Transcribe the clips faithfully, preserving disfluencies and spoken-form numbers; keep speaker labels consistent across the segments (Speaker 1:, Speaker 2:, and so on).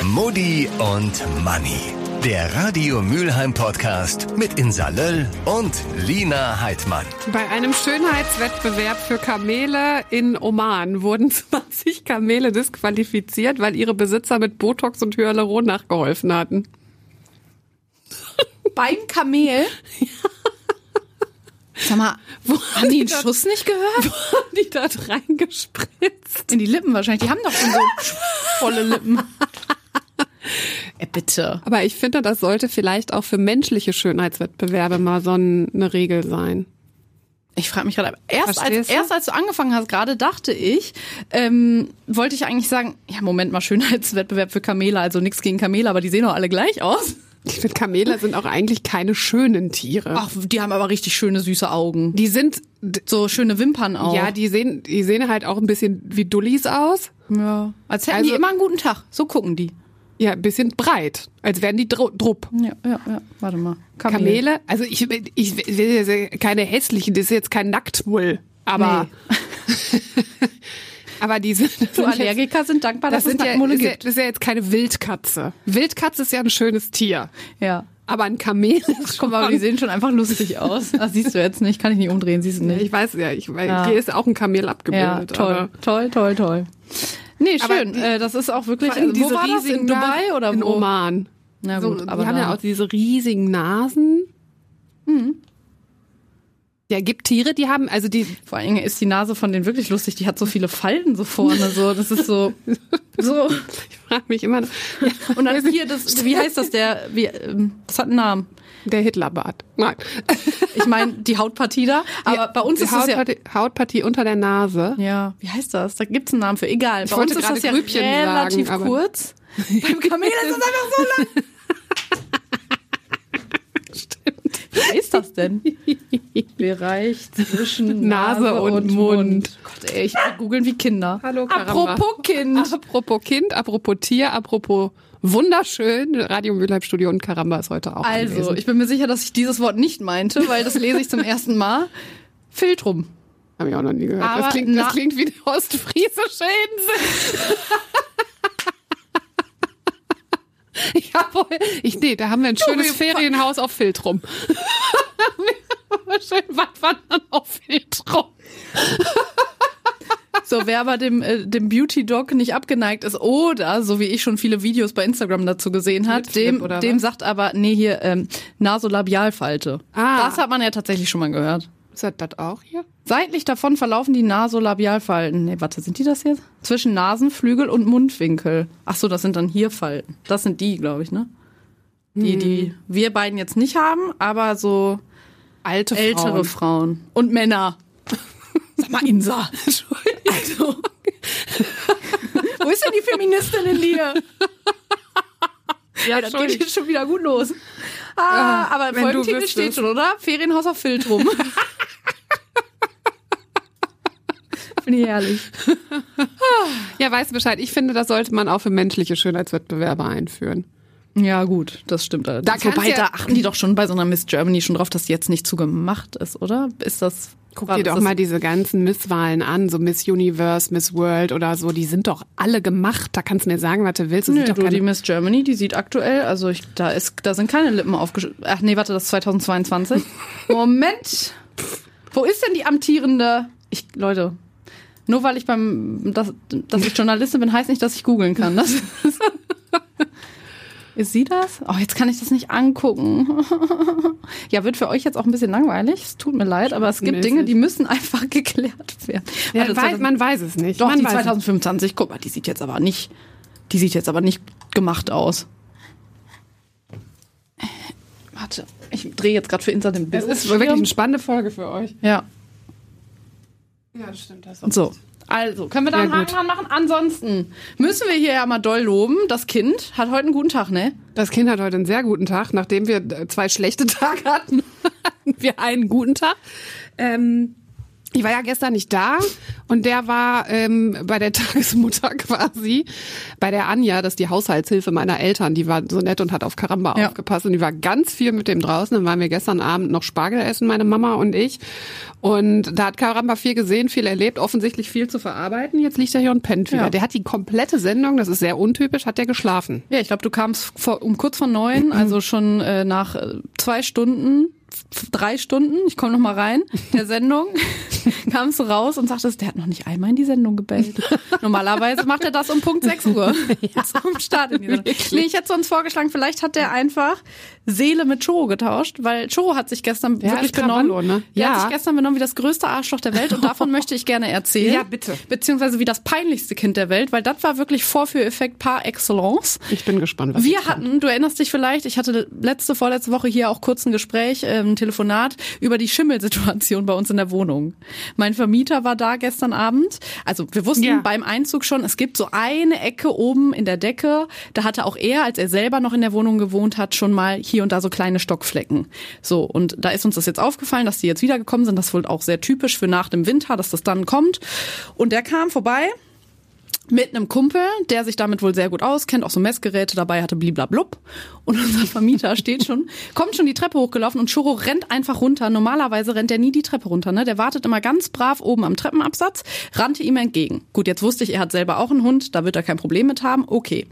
Speaker 1: Mutti und Manni. Der Radio Mülheim Podcast mit Insa Löll und Lina Heidmann.
Speaker 2: Bei einem Schönheitswettbewerb für Kamele in Oman wurden zwanzig Kamele disqualifiziert, weil ihre Besitzer mit Botox und Hyaluron nachgeholfen hatten.
Speaker 3: Beim Kamel? Ja. Sag mal, wo haben die den da, Schuss nicht gehört?
Speaker 2: Wo haben die da reingespritzt?
Speaker 3: In die Lippen wahrscheinlich. Die haben doch schon so volle Lippen. Ey, bitte.
Speaker 2: Aber ich finde, das sollte vielleicht auch für menschliche Schönheitswettbewerbe mal so eine Regel sein.
Speaker 3: Ich frage mich gerade, erst als, erst als du angefangen hast, gerade dachte ich, ähm, wollte ich eigentlich sagen, ja, Moment mal, Schönheitswettbewerb für Kamele, also nichts gegen Kamele, aber die sehen doch alle gleich aus.
Speaker 2: Ich finde, Kamele sind auch eigentlich keine schönen Tiere.
Speaker 3: Ach, die haben aber richtig schöne, süße Augen.
Speaker 2: Die sind
Speaker 3: so schöne Wimpern auch.
Speaker 2: Ja, die sehen, die sehen halt auch ein bisschen wie Dullis aus.
Speaker 3: Ja. Als hätten
Speaker 2: also,
Speaker 3: die immer einen guten Tag. So gucken die.
Speaker 2: Ja, ein bisschen breit. Als wären die Dr- Drupp.
Speaker 3: Ja, ja, ja. Warte mal.
Speaker 2: Kamele. Kamele, also ich, ich will keine hässlichen, das ist jetzt kein Nacktmull. Aber. Nee. Aber die sind,
Speaker 3: so Allergiker jetzt, sind dankbar, dass
Speaker 2: das
Speaker 3: es
Speaker 2: Nacktmulle
Speaker 3: ja,
Speaker 2: gibt. Das ist ja jetzt keine Wildkatze. Wildkatze ist ja ein schönes Tier.
Speaker 3: Ja.
Speaker 2: Aber ein Kamel ist
Speaker 3: Guck mal, die sehen schon einfach lustig aus. Das siehst du jetzt nicht, kann ich nicht umdrehen, siehst du nicht.
Speaker 2: Ja, ich weiß ja, ich, weil
Speaker 3: ja.
Speaker 2: Hier ist auch ein Kamel abgebildet.
Speaker 3: Ja, toll,
Speaker 2: aber
Speaker 3: toll, toll, toll. Nee, schön.
Speaker 2: Die,
Speaker 3: äh, das ist auch wirklich,
Speaker 2: also,
Speaker 3: wo war das? In Dubai oder wo?
Speaker 2: In Oman.
Speaker 3: Na
Speaker 2: gut,
Speaker 3: so,
Speaker 2: aber die haben ja auch diese riesigen Nasen. Mhm. Ja, gibt Tiere, die haben, also die...
Speaker 3: Vor allen Dingen ist die Nase von denen wirklich lustig, die hat so viele Falten so vorne, so, das ist so, so.
Speaker 2: Ich frage mich immer...
Speaker 3: Ja, und dann hier, das, wie heißt das, der, wie, das hat einen Namen.
Speaker 2: Der Hitlerbart. Nein.
Speaker 3: Ich meine, die Hautpartie da, aber
Speaker 2: die,
Speaker 3: bei uns
Speaker 2: die
Speaker 3: ist
Speaker 2: Hautpartie,
Speaker 3: das
Speaker 2: ja... Hautpartie unter der Nase.
Speaker 3: Ja, wie heißt das? Da gibt's einen Namen für, egal.
Speaker 2: Ich
Speaker 3: bei
Speaker 2: wollte
Speaker 3: uns ist das ja
Speaker 2: Grübchen
Speaker 3: relativ
Speaker 2: sagen,
Speaker 3: kurz. Beim Kamel ist das einfach so lang. Wie ist das denn? Bereich zwischen Nase, Nase und, und Mund. Mund. Gott, ey, ich will googeln wie Kinder.
Speaker 2: Hallo, Karamba.
Speaker 3: Apropos Kind.
Speaker 2: Apropos Kind, apropos Tier, apropos wunderschön. Radio Mülheim Studio und Karamba ist heute auch
Speaker 3: Also,
Speaker 2: anwesend.
Speaker 3: Ich bin mir sicher, dass ich dieses Wort nicht meinte, weil das lese ich zum ersten Mal. Filtrum.
Speaker 2: Habe ich auch noch nie gehört.
Speaker 3: Aber
Speaker 2: das, klingt, das klingt wie die ostfriesische Insel. Ich hab, ich, nee, da haben wir ein du, schönes Ferienhaus auf Filtrum. Schön Wattwandern auf Filtrum.
Speaker 3: So, wer aber dem, äh, dem Beauty-Dog nicht abgeneigt ist oder, so wie ich schon viele Videos bei Instagram dazu gesehen hat, dem, dem sagt aber, nee, hier ähm, Nasolabialfalte.
Speaker 2: Ah.
Speaker 3: Das hat man ja tatsächlich schon mal gehört.
Speaker 2: Ist das das auch hier?
Speaker 3: Seitlich davon verlaufen die Nasolabialfalten. Nee, warte, sind die das jetzt? Zwischen Nasenflügel und Mundwinkel. Ach so, das sind dann hier Falten. Das sind die, glaube ich, ne? Die, hm. die wir beiden jetzt nicht haben, aber so
Speaker 2: alte Frauen.
Speaker 3: Ältere Frauen. Und Männer. Sag mal, Insa. Also. Wo ist denn die Feministin in dir? Ja, das geht jetzt schon wieder gut los. Ah, äh, aber Folgentitel steht schon, oder? Ferienhaus auf Filtrum. Finde ich herrlich.
Speaker 2: Ja, weißt du Bescheid. Ich finde, das sollte man auch für menschliche Schönheitswettbewerbe einführen.
Speaker 3: Ja, gut, das stimmt. Da Wobei, ja, da achten die doch schon bei so einer Miss Germany schon drauf, dass die jetzt nicht zugemacht ist, oder? Ist das...
Speaker 2: Guck dir doch mal diese ganzen Misswahlen an, so Miss Universe, Miss World oder so, die sind doch alle gemacht. Da kannst du mir sagen, was du willst.
Speaker 3: Nö,
Speaker 2: sieht doch
Speaker 3: du, die Miss Germany, die sieht aktuell, also ich, da ist, da sind keine Lippen aufgeschrieben. Ach nee, warte, das ist zweitausendzweiundzwanzig. Moment! Wo ist denn die amtierende? Ich, Leute, nur weil ich beim, dass, dass ich Journalistin bin, heißt nicht, dass ich googeln kann. Das ist, ist sie das? Oh, jetzt kann ich das nicht angucken. Ja, wird für euch jetzt auch ein bisschen langweilig. Es tut mir leid, aber es gibt Mäßig. Dinge, die müssen einfach geklärt werden.
Speaker 2: Ja, Warte, weiß, man weiß es nicht.
Speaker 3: Doch,
Speaker 2: man
Speaker 3: die
Speaker 2: weiß
Speaker 3: zweitausendfünfundzwanzig, guck mal, die sieht jetzt aber nicht, die sieht jetzt aber nicht gemacht aus. Warte, ich drehe jetzt gerade für Insta den Bild.
Speaker 2: Es ist wirklich eine spannende Folge für euch.
Speaker 3: Ja.
Speaker 2: Ja, das stimmt. Das ist
Speaker 3: so. Also, können wir da einen Haken dran machen? Ansonsten müssen wir hier ja mal doll loben. Das Kind hat heute einen guten Tag, ne?
Speaker 2: Das Kind hat heute einen sehr guten Tag. Nachdem wir zwei schlechte Tage hatten, hatten wir einen guten Tag. Ähm, Ich war ja gestern nicht da und der war ähm, bei der Tagesmutter quasi, bei der Anja, das ist die Haushaltshilfe meiner Eltern, die war so nett und hat auf Karamba
Speaker 3: Ja.
Speaker 2: aufgepasst und die war ganz viel mit dem draußen. Dann waren wir gestern Abend noch Spargel essen, meine Mama und ich. Und da hat Karamba viel gesehen, viel erlebt, offensichtlich viel zu verarbeiten. Jetzt liegt er hier und pennt wieder.
Speaker 3: Ja.
Speaker 2: Der hat die komplette Sendung, das ist sehr untypisch, hat der geschlafen.
Speaker 3: Ja, ich glaube, du kamst vor, um kurz vor neun, also schon äh, nach äh, zwei Stunden, f- drei Stunden, ich komme noch mal rein, der Sendung, kamst du raus und sagtest, der hat noch nicht einmal in die Sendung gebellt. Normalerweise macht er das um Punkt sechs Uhr zum Start in die Sendung. Nee, ich hätte sonst vorgeschlagen, vielleicht hat der einfach Seele mit Choro getauscht, weil Choro hat sich gestern
Speaker 2: Der
Speaker 3: wirklich
Speaker 2: ist Krawallo,
Speaker 3: benommen.
Speaker 2: ne?
Speaker 3: Der
Speaker 2: Ja.
Speaker 3: hat sich gestern benommen wie das größte Arschloch der Welt und davon möchte ich gerne erzählen.
Speaker 2: Ja, bitte.
Speaker 3: Beziehungsweise wie das peinlichste Kind der Welt, weil das war wirklich Vorführeffekt par excellence.
Speaker 2: Ich bin gespannt, was
Speaker 3: Wir
Speaker 2: jetzt kommt.
Speaker 3: hatten, du erinnerst dich vielleicht, ich hatte letzte, vorletzte Woche hier auch kurz ein Gespräch, äh, ein Telefonat über die Schimmelsituation bei uns in der Wohnung. Mein Vermieter war da gestern Abend. Also wir wussten
Speaker 2: Ja.
Speaker 3: beim Einzug schon, es gibt so eine Ecke oben in der Decke. Da hatte auch er, als er selber noch in der Wohnung gewohnt hat, schon mal hier und da so kleine Stockflecken. So, und da ist uns das jetzt aufgefallen, dass die jetzt wiedergekommen sind. Das ist wohl auch sehr typisch für nach dem Winter, dass das dann kommt. Und der kam vorbei mit einem Kumpel, der sich damit wohl sehr gut auskennt, auch so Messgeräte dabei hatte, bliblablub. Und unser Vermieter steht schon, kommt schon die Treppe hochgelaufen und Choro rennt einfach runter. Normalerweise rennt er nie die Treppe runter, ne? Der wartet immer ganz brav oben am Treppenabsatz, rannte ihm entgegen. Gut, jetzt wusste ich, er hat selber auch einen Hund, da wird er kein Problem mit haben. Okay.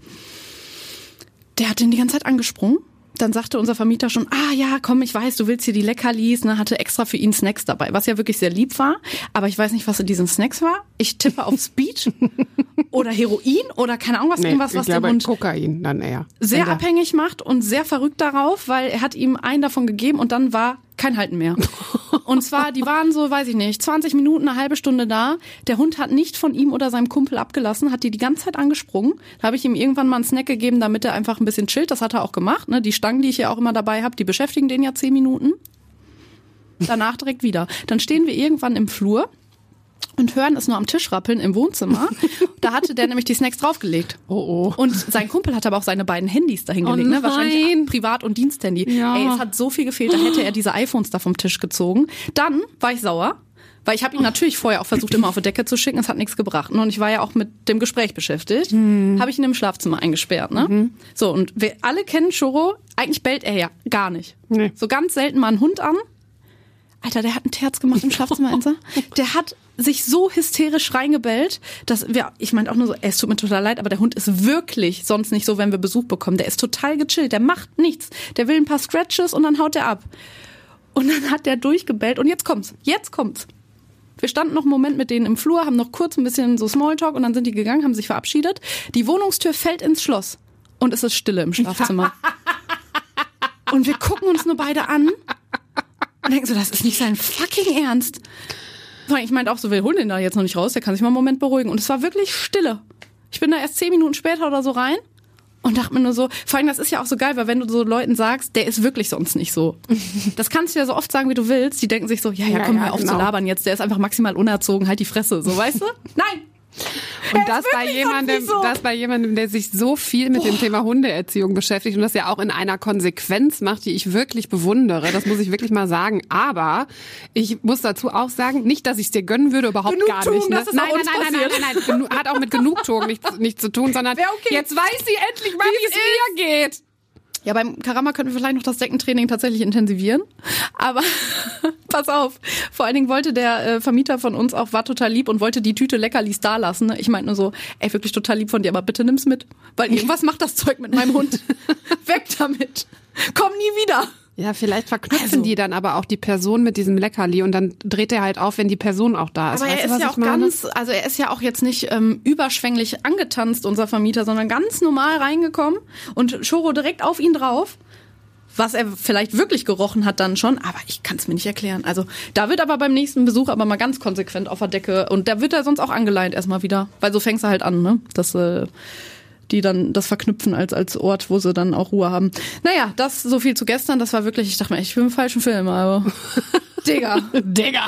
Speaker 3: Der hat den die ganze Zeit angesprungen. Dann sagte unser Vermieter schon, ah ja, komm, ich weiß, du willst hier die Leckerlis, ne, hatte extra für ihn Snacks dabei, was ja wirklich sehr lieb war. Aber ich weiß nicht, was in diesen Snacks war. Ich tippe auf Speed oder Heroin oder keine Ahnung was,
Speaker 2: Nee,
Speaker 3: irgendwas,
Speaker 2: ich
Speaker 3: was den
Speaker 2: glaube,
Speaker 3: Hund
Speaker 2: Kokain dann eher.
Speaker 3: sehr
Speaker 2: Wenn der-
Speaker 3: abhängig macht und sehr verrückt darauf, weil er hat ihm einen davon gegeben und dann war kein Halten mehr. Und zwar, die waren so, weiß ich nicht, zwanzig Minuten, eine halbe Stunde da. Der Hund hat nicht von ihm oder seinem Kumpel abgelassen, hat die die ganze Zeit angesprungen. Da habe ich ihm irgendwann mal einen Snack gegeben, damit er einfach ein bisschen chillt. Das hat er auch gemacht. Ne? Die Stangen, die ich ja auch immer dabei habe, die beschäftigen den ja zehn Minuten. Danach direkt wieder. Dann stehen wir irgendwann im Flur und hören es nur am Tisch rappeln im Wohnzimmer. Da hatte der nämlich die Snacks draufgelegt.
Speaker 2: Oh, oh.
Speaker 3: Und sein Kumpel hat aber auch seine beiden Handys dahingelegt,
Speaker 2: Oh
Speaker 3: ne? Wahrscheinlich
Speaker 2: nein.
Speaker 3: Privat- und Diensthandy.
Speaker 2: Ja.
Speaker 3: Ey, es hat so viel gefehlt, da hätte er diese iPhones da vom Tisch gezogen. Dann war ich sauer, weil ich habe ihn natürlich vorher auch versucht, immer auf die Decke zu schicken. Es hat nichts gebracht. Und ich war ja auch mit dem Gespräch beschäftigt.
Speaker 2: Hm.
Speaker 3: Habe ich ihn im Schlafzimmer eingesperrt. Ne?
Speaker 2: Mhm.
Speaker 3: So, und wir alle kennen Choro. Eigentlich bellt er ja gar nicht.
Speaker 2: Nee.
Speaker 3: So ganz selten mal einen Hund an. Alter, der hat einen Terz gemacht im Schlafzimmer, Enza. Der hat sich so hysterisch reingebellt, dass wir, ich meinte auch nur so, ey, es tut mir total leid, aber der Hund ist wirklich sonst nicht so, wenn wir Besuch bekommen. Der ist total gechillt, der macht nichts. Der will ein paar Scratches und dann haut der ab. Und dann hat der durchgebellt und jetzt kommt's, jetzt kommt's. Wir standen noch einen Moment mit denen im Flur, haben noch kurz ein bisschen so Smalltalk und dann sind die gegangen, haben sich verabschiedet. Die Wohnungstür fällt ins Schloss und es ist Stille im Schlafzimmer. Und wir gucken uns nur beide an und denken so, das ist nicht sein fucking Ernst. Ich meinte auch so, wir holen den da jetzt noch nicht raus, der kann sich mal einen Moment beruhigen. Und es war wirklich Stille. Ich bin da erst zehn Minuten später oder so rein und dachte mir nur so, vor allem das ist ja auch so geil, weil wenn du so Leuten sagst, der ist wirklich sonst nicht so. Das kannst du ja so oft sagen, wie du willst. Die denken sich so, ja, ja,
Speaker 2: Ja,
Speaker 3: komm
Speaker 2: ja,
Speaker 3: mal auf
Speaker 2: genau.
Speaker 3: zu labern jetzt, der ist einfach maximal unerzogen, halt die Fresse, so, weißt du? Nein!
Speaker 2: Und
Speaker 3: Er
Speaker 2: das
Speaker 3: ist
Speaker 2: bei
Speaker 3: wirklich
Speaker 2: jemandem,
Speaker 3: sonst nicht so.
Speaker 2: das bei jemandem, der sich so viel mit dem Thema Hundeerziehung beschäftigt und das ja auch in einer Konsequenz macht, die ich wirklich bewundere. Das muss ich wirklich mal sagen. Aber ich muss dazu auch sagen, nicht, dass ich es dir gönnen würde, überhaupt gar
Speaker 3: Genugtuung,
Speaker 2: nicht. Ne?
Speaker 3: das ist
Speaker 2: Nein,
Speaker 3: auch
Speaker 2: nein,
Speaker 3: uns
Speaker 2: nein, nein, nein, nein, nein, Genu- hat auch mit Genugtuung nichts, nichts zu tun, sondern
Speaker 3: Wär okay.
Speaker 2: jetzt weiß sie endlich mal, wie es mir geht.
Speaker 3: Ja, beim Karamba könnten wir vielleicht noch das Deckentraining tatsächlich intensivieren. Aber pass auf, vor allen Dingen wollte der äh, Vermieter von uns auch, war total lieb und wollte die Tüte Leckerlis da lassen. Ne? Ich meinte nur so, ey, wirklich total lieb von dir, aber bitte nimm's mit. Weil irgendwas macht das Zeug mit meinem Hund. Weg damit. Komm nie wieder.
Speaker 2: Ja, vielleicht verknüpfen
Speaker 3: Also-
Speaker 2: die dann aber auch die Person mit diesem Leckerli und dann dreht er halt auf, wenn die Person auch da ist.
Speaker 3: Aber
Speaker 2: Weißt
Speaker 3: er
Speaker 2: du,
Speaker 3: ist
Speaker 2: was
Speaker 3: ja
Speaker 2: ich
Speaker 3: auch
Speaker 2: meine?
Speaker 3: ganz, also er ist ja auch jetzt nicht ähm, überschwänglich angetanzt, unser Vermieter, sondern ganz normal reingekommen und Choro direkt auf ihn drauf. Was er vielleicht wirklich gerochen hat dann schon, aber ich kann es mir nicht erklären. Also da wird aber beim nächsten Besuch aber mal ganz konsequent auf der Decke und da wird er sonst auch angeleint erstmal wieder, weil so fängst du halt an, ne? Dass äh, die dann das verknüpfen als als Ort, wo sie dann auch Ruhe haben. Naja, das so viel zu gestern, das war wirklich, ich dachte mir, ich bin im falschen Film, aber Digga.
Speaker 2: Digga.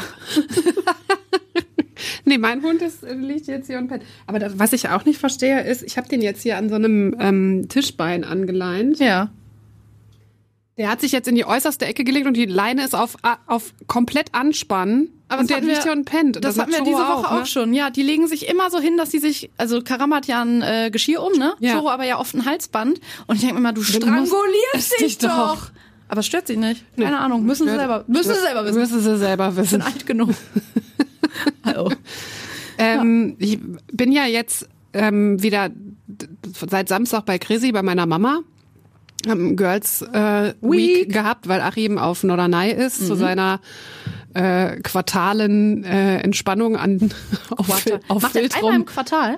Speaker 2: Nee, mein Hund ist, liegt jetzt hier und pennt. Aber das, was ich auch nicht verstehe, ist, ich habe den jetzt hier an so einem ähm, Tischbein angeleint.
Speaker 3: Ja.
Speaker 2: Der hat sich jetzt in die äußerste Ecke gelegt und die Leine ist auf, auf komplett anspannen.
Speaker 3: Aber
Speaker 2: und
Speaker 3: das
Speaker 2: der
Speaker 3: hatten
Speaker 2: liegt
Speaker 3: wir-
Speaker 2: hier und pennt. Und
Speaker 3: Das,
Speaker 2: das
Speaker 3: hatten wir
Speaker 2: macht
Speaker 3: diese
Speaker 2: Choro
Speaker 3: Woche
Speaker 2: auch,
Speaker 3: auch,
Speaker 2: ne?
Speaker 3: schon. Ja, die legen sich immer so hin, dass die sich, also Karam hat ja ein äh, Geschirr um, ne?
Speaker 2: Ja.
Speaker 3: Choro aber ja oft ein Halsband. Und ich denke mir immer, du
Speaker 2: musst-
Speaker 3: strangulierst dich
Speaker 2: dich doch.
Speaker 3: doch. Aber es stört sie nicht. Keine Ahnung. Müssen sie selber, müssen sie selber wissen.
Speaker 2: Müssen sie selber
Speaker 3: Ich bin
Speaker 2: wissen.
Speaker 3: alt genug. Hallo.
Speaker 2: Ähm, ich bin ja jetzt ähm, wieder d- seit Samstag bei Chrissy, bei meiner Mama. Haben Girls äh, Week.
Speaker 3: Week.
Speaker 2: gehabt, weil Achim auf Norderney ist, zu seiner äh, quartalen äh, Entspannung an auf,
Speaker 3: Warte.
Speaker 2: auf
Speaker 3: Macht er einmal
Speaker 2: Wildrum.
Speaker 3: im Quartal?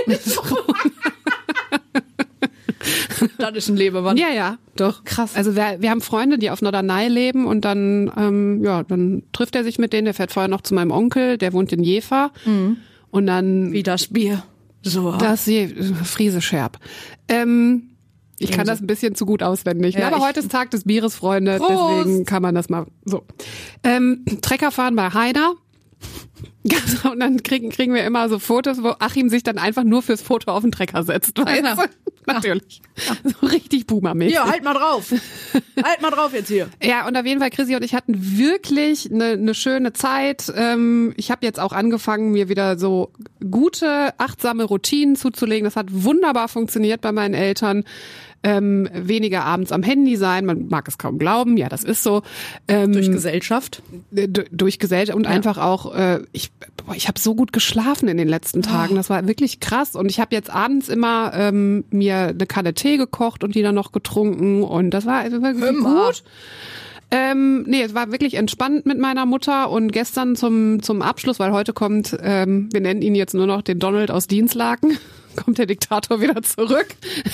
Speaker 3: Das ist ein Lebemann.
Speaker 2: Ja, ja, doch.
Speaker 3: Krass.
Speaker 2: Also wir, wir haben Freunde, die auf Norderney leben und dann, ähm, ja, dann trifft er sich mit denen. Der fährt vorher noch zu meinem Onkel, der wohnt in Jever. Und dann
Speaker 3: Wie das Bier. So.
Speaker 2: das Je Friese Scherb. Ähm, ich kann das ein bisschen zu gut auswendig.
Speaker 3: Ja,
Speaker 2: aber
Speaker 3: ich-
Speaker 2: heute ist Tag des Bieres, Freunde.
Speaker 3: Prost.
Speaker 2: Deswegen kann man das mal so. Ähm, Trecker fahren bei Heider. Und dann kriegen, kriegen wir immer so Fotos, wo Achim sich dann einfach nur fürs Foto auf den Trecker setzt. Weißt
Speaker 3: Genau.
Speaker 2: du? Natürlich. So richtig Boomer-mäßig.
Speaker 3: Ja, halt mal drauf. Halt mal drauf jetzt hier.
Speaker 2: Ja, und auf jeden Fall, Chrissy und ich hatten wirklich eine, eine schöne Zeit. Ähm, ich habe jetzt auch angefangen, mir wieder so gute, achtsame Routinen zuzulegen. Das hat wunderbar funktioniert bei meinen Eltern. Ähm, weniger abends am Handy sein, man mag es kaum glauben, ja, das ist so. Ähm,
Speaker 3: Durch Gesellschaft.
Speaker 2: äh, d- durch Gesellschaft und einfach auch, äh, ich, boah, ich habe so gut geschlafen in den letzten Tagen, das war wirklich krass. Und ich habe jetzt abends immer ähm, mir eine Kanne Tee gekocht und die dann noch getrunken und das war wirklich
Speaker 3: Hör mal.
Speaker 2: gut. Ähm, nee, es war wirklich entspannt mit meiner Mutter und gestern zum zum Abschluss, weil heute kommt, ähm, wir nennen ihn jetzt nur noch den Donald aus Dienstlaken, kommt der Diktator wieder zurück.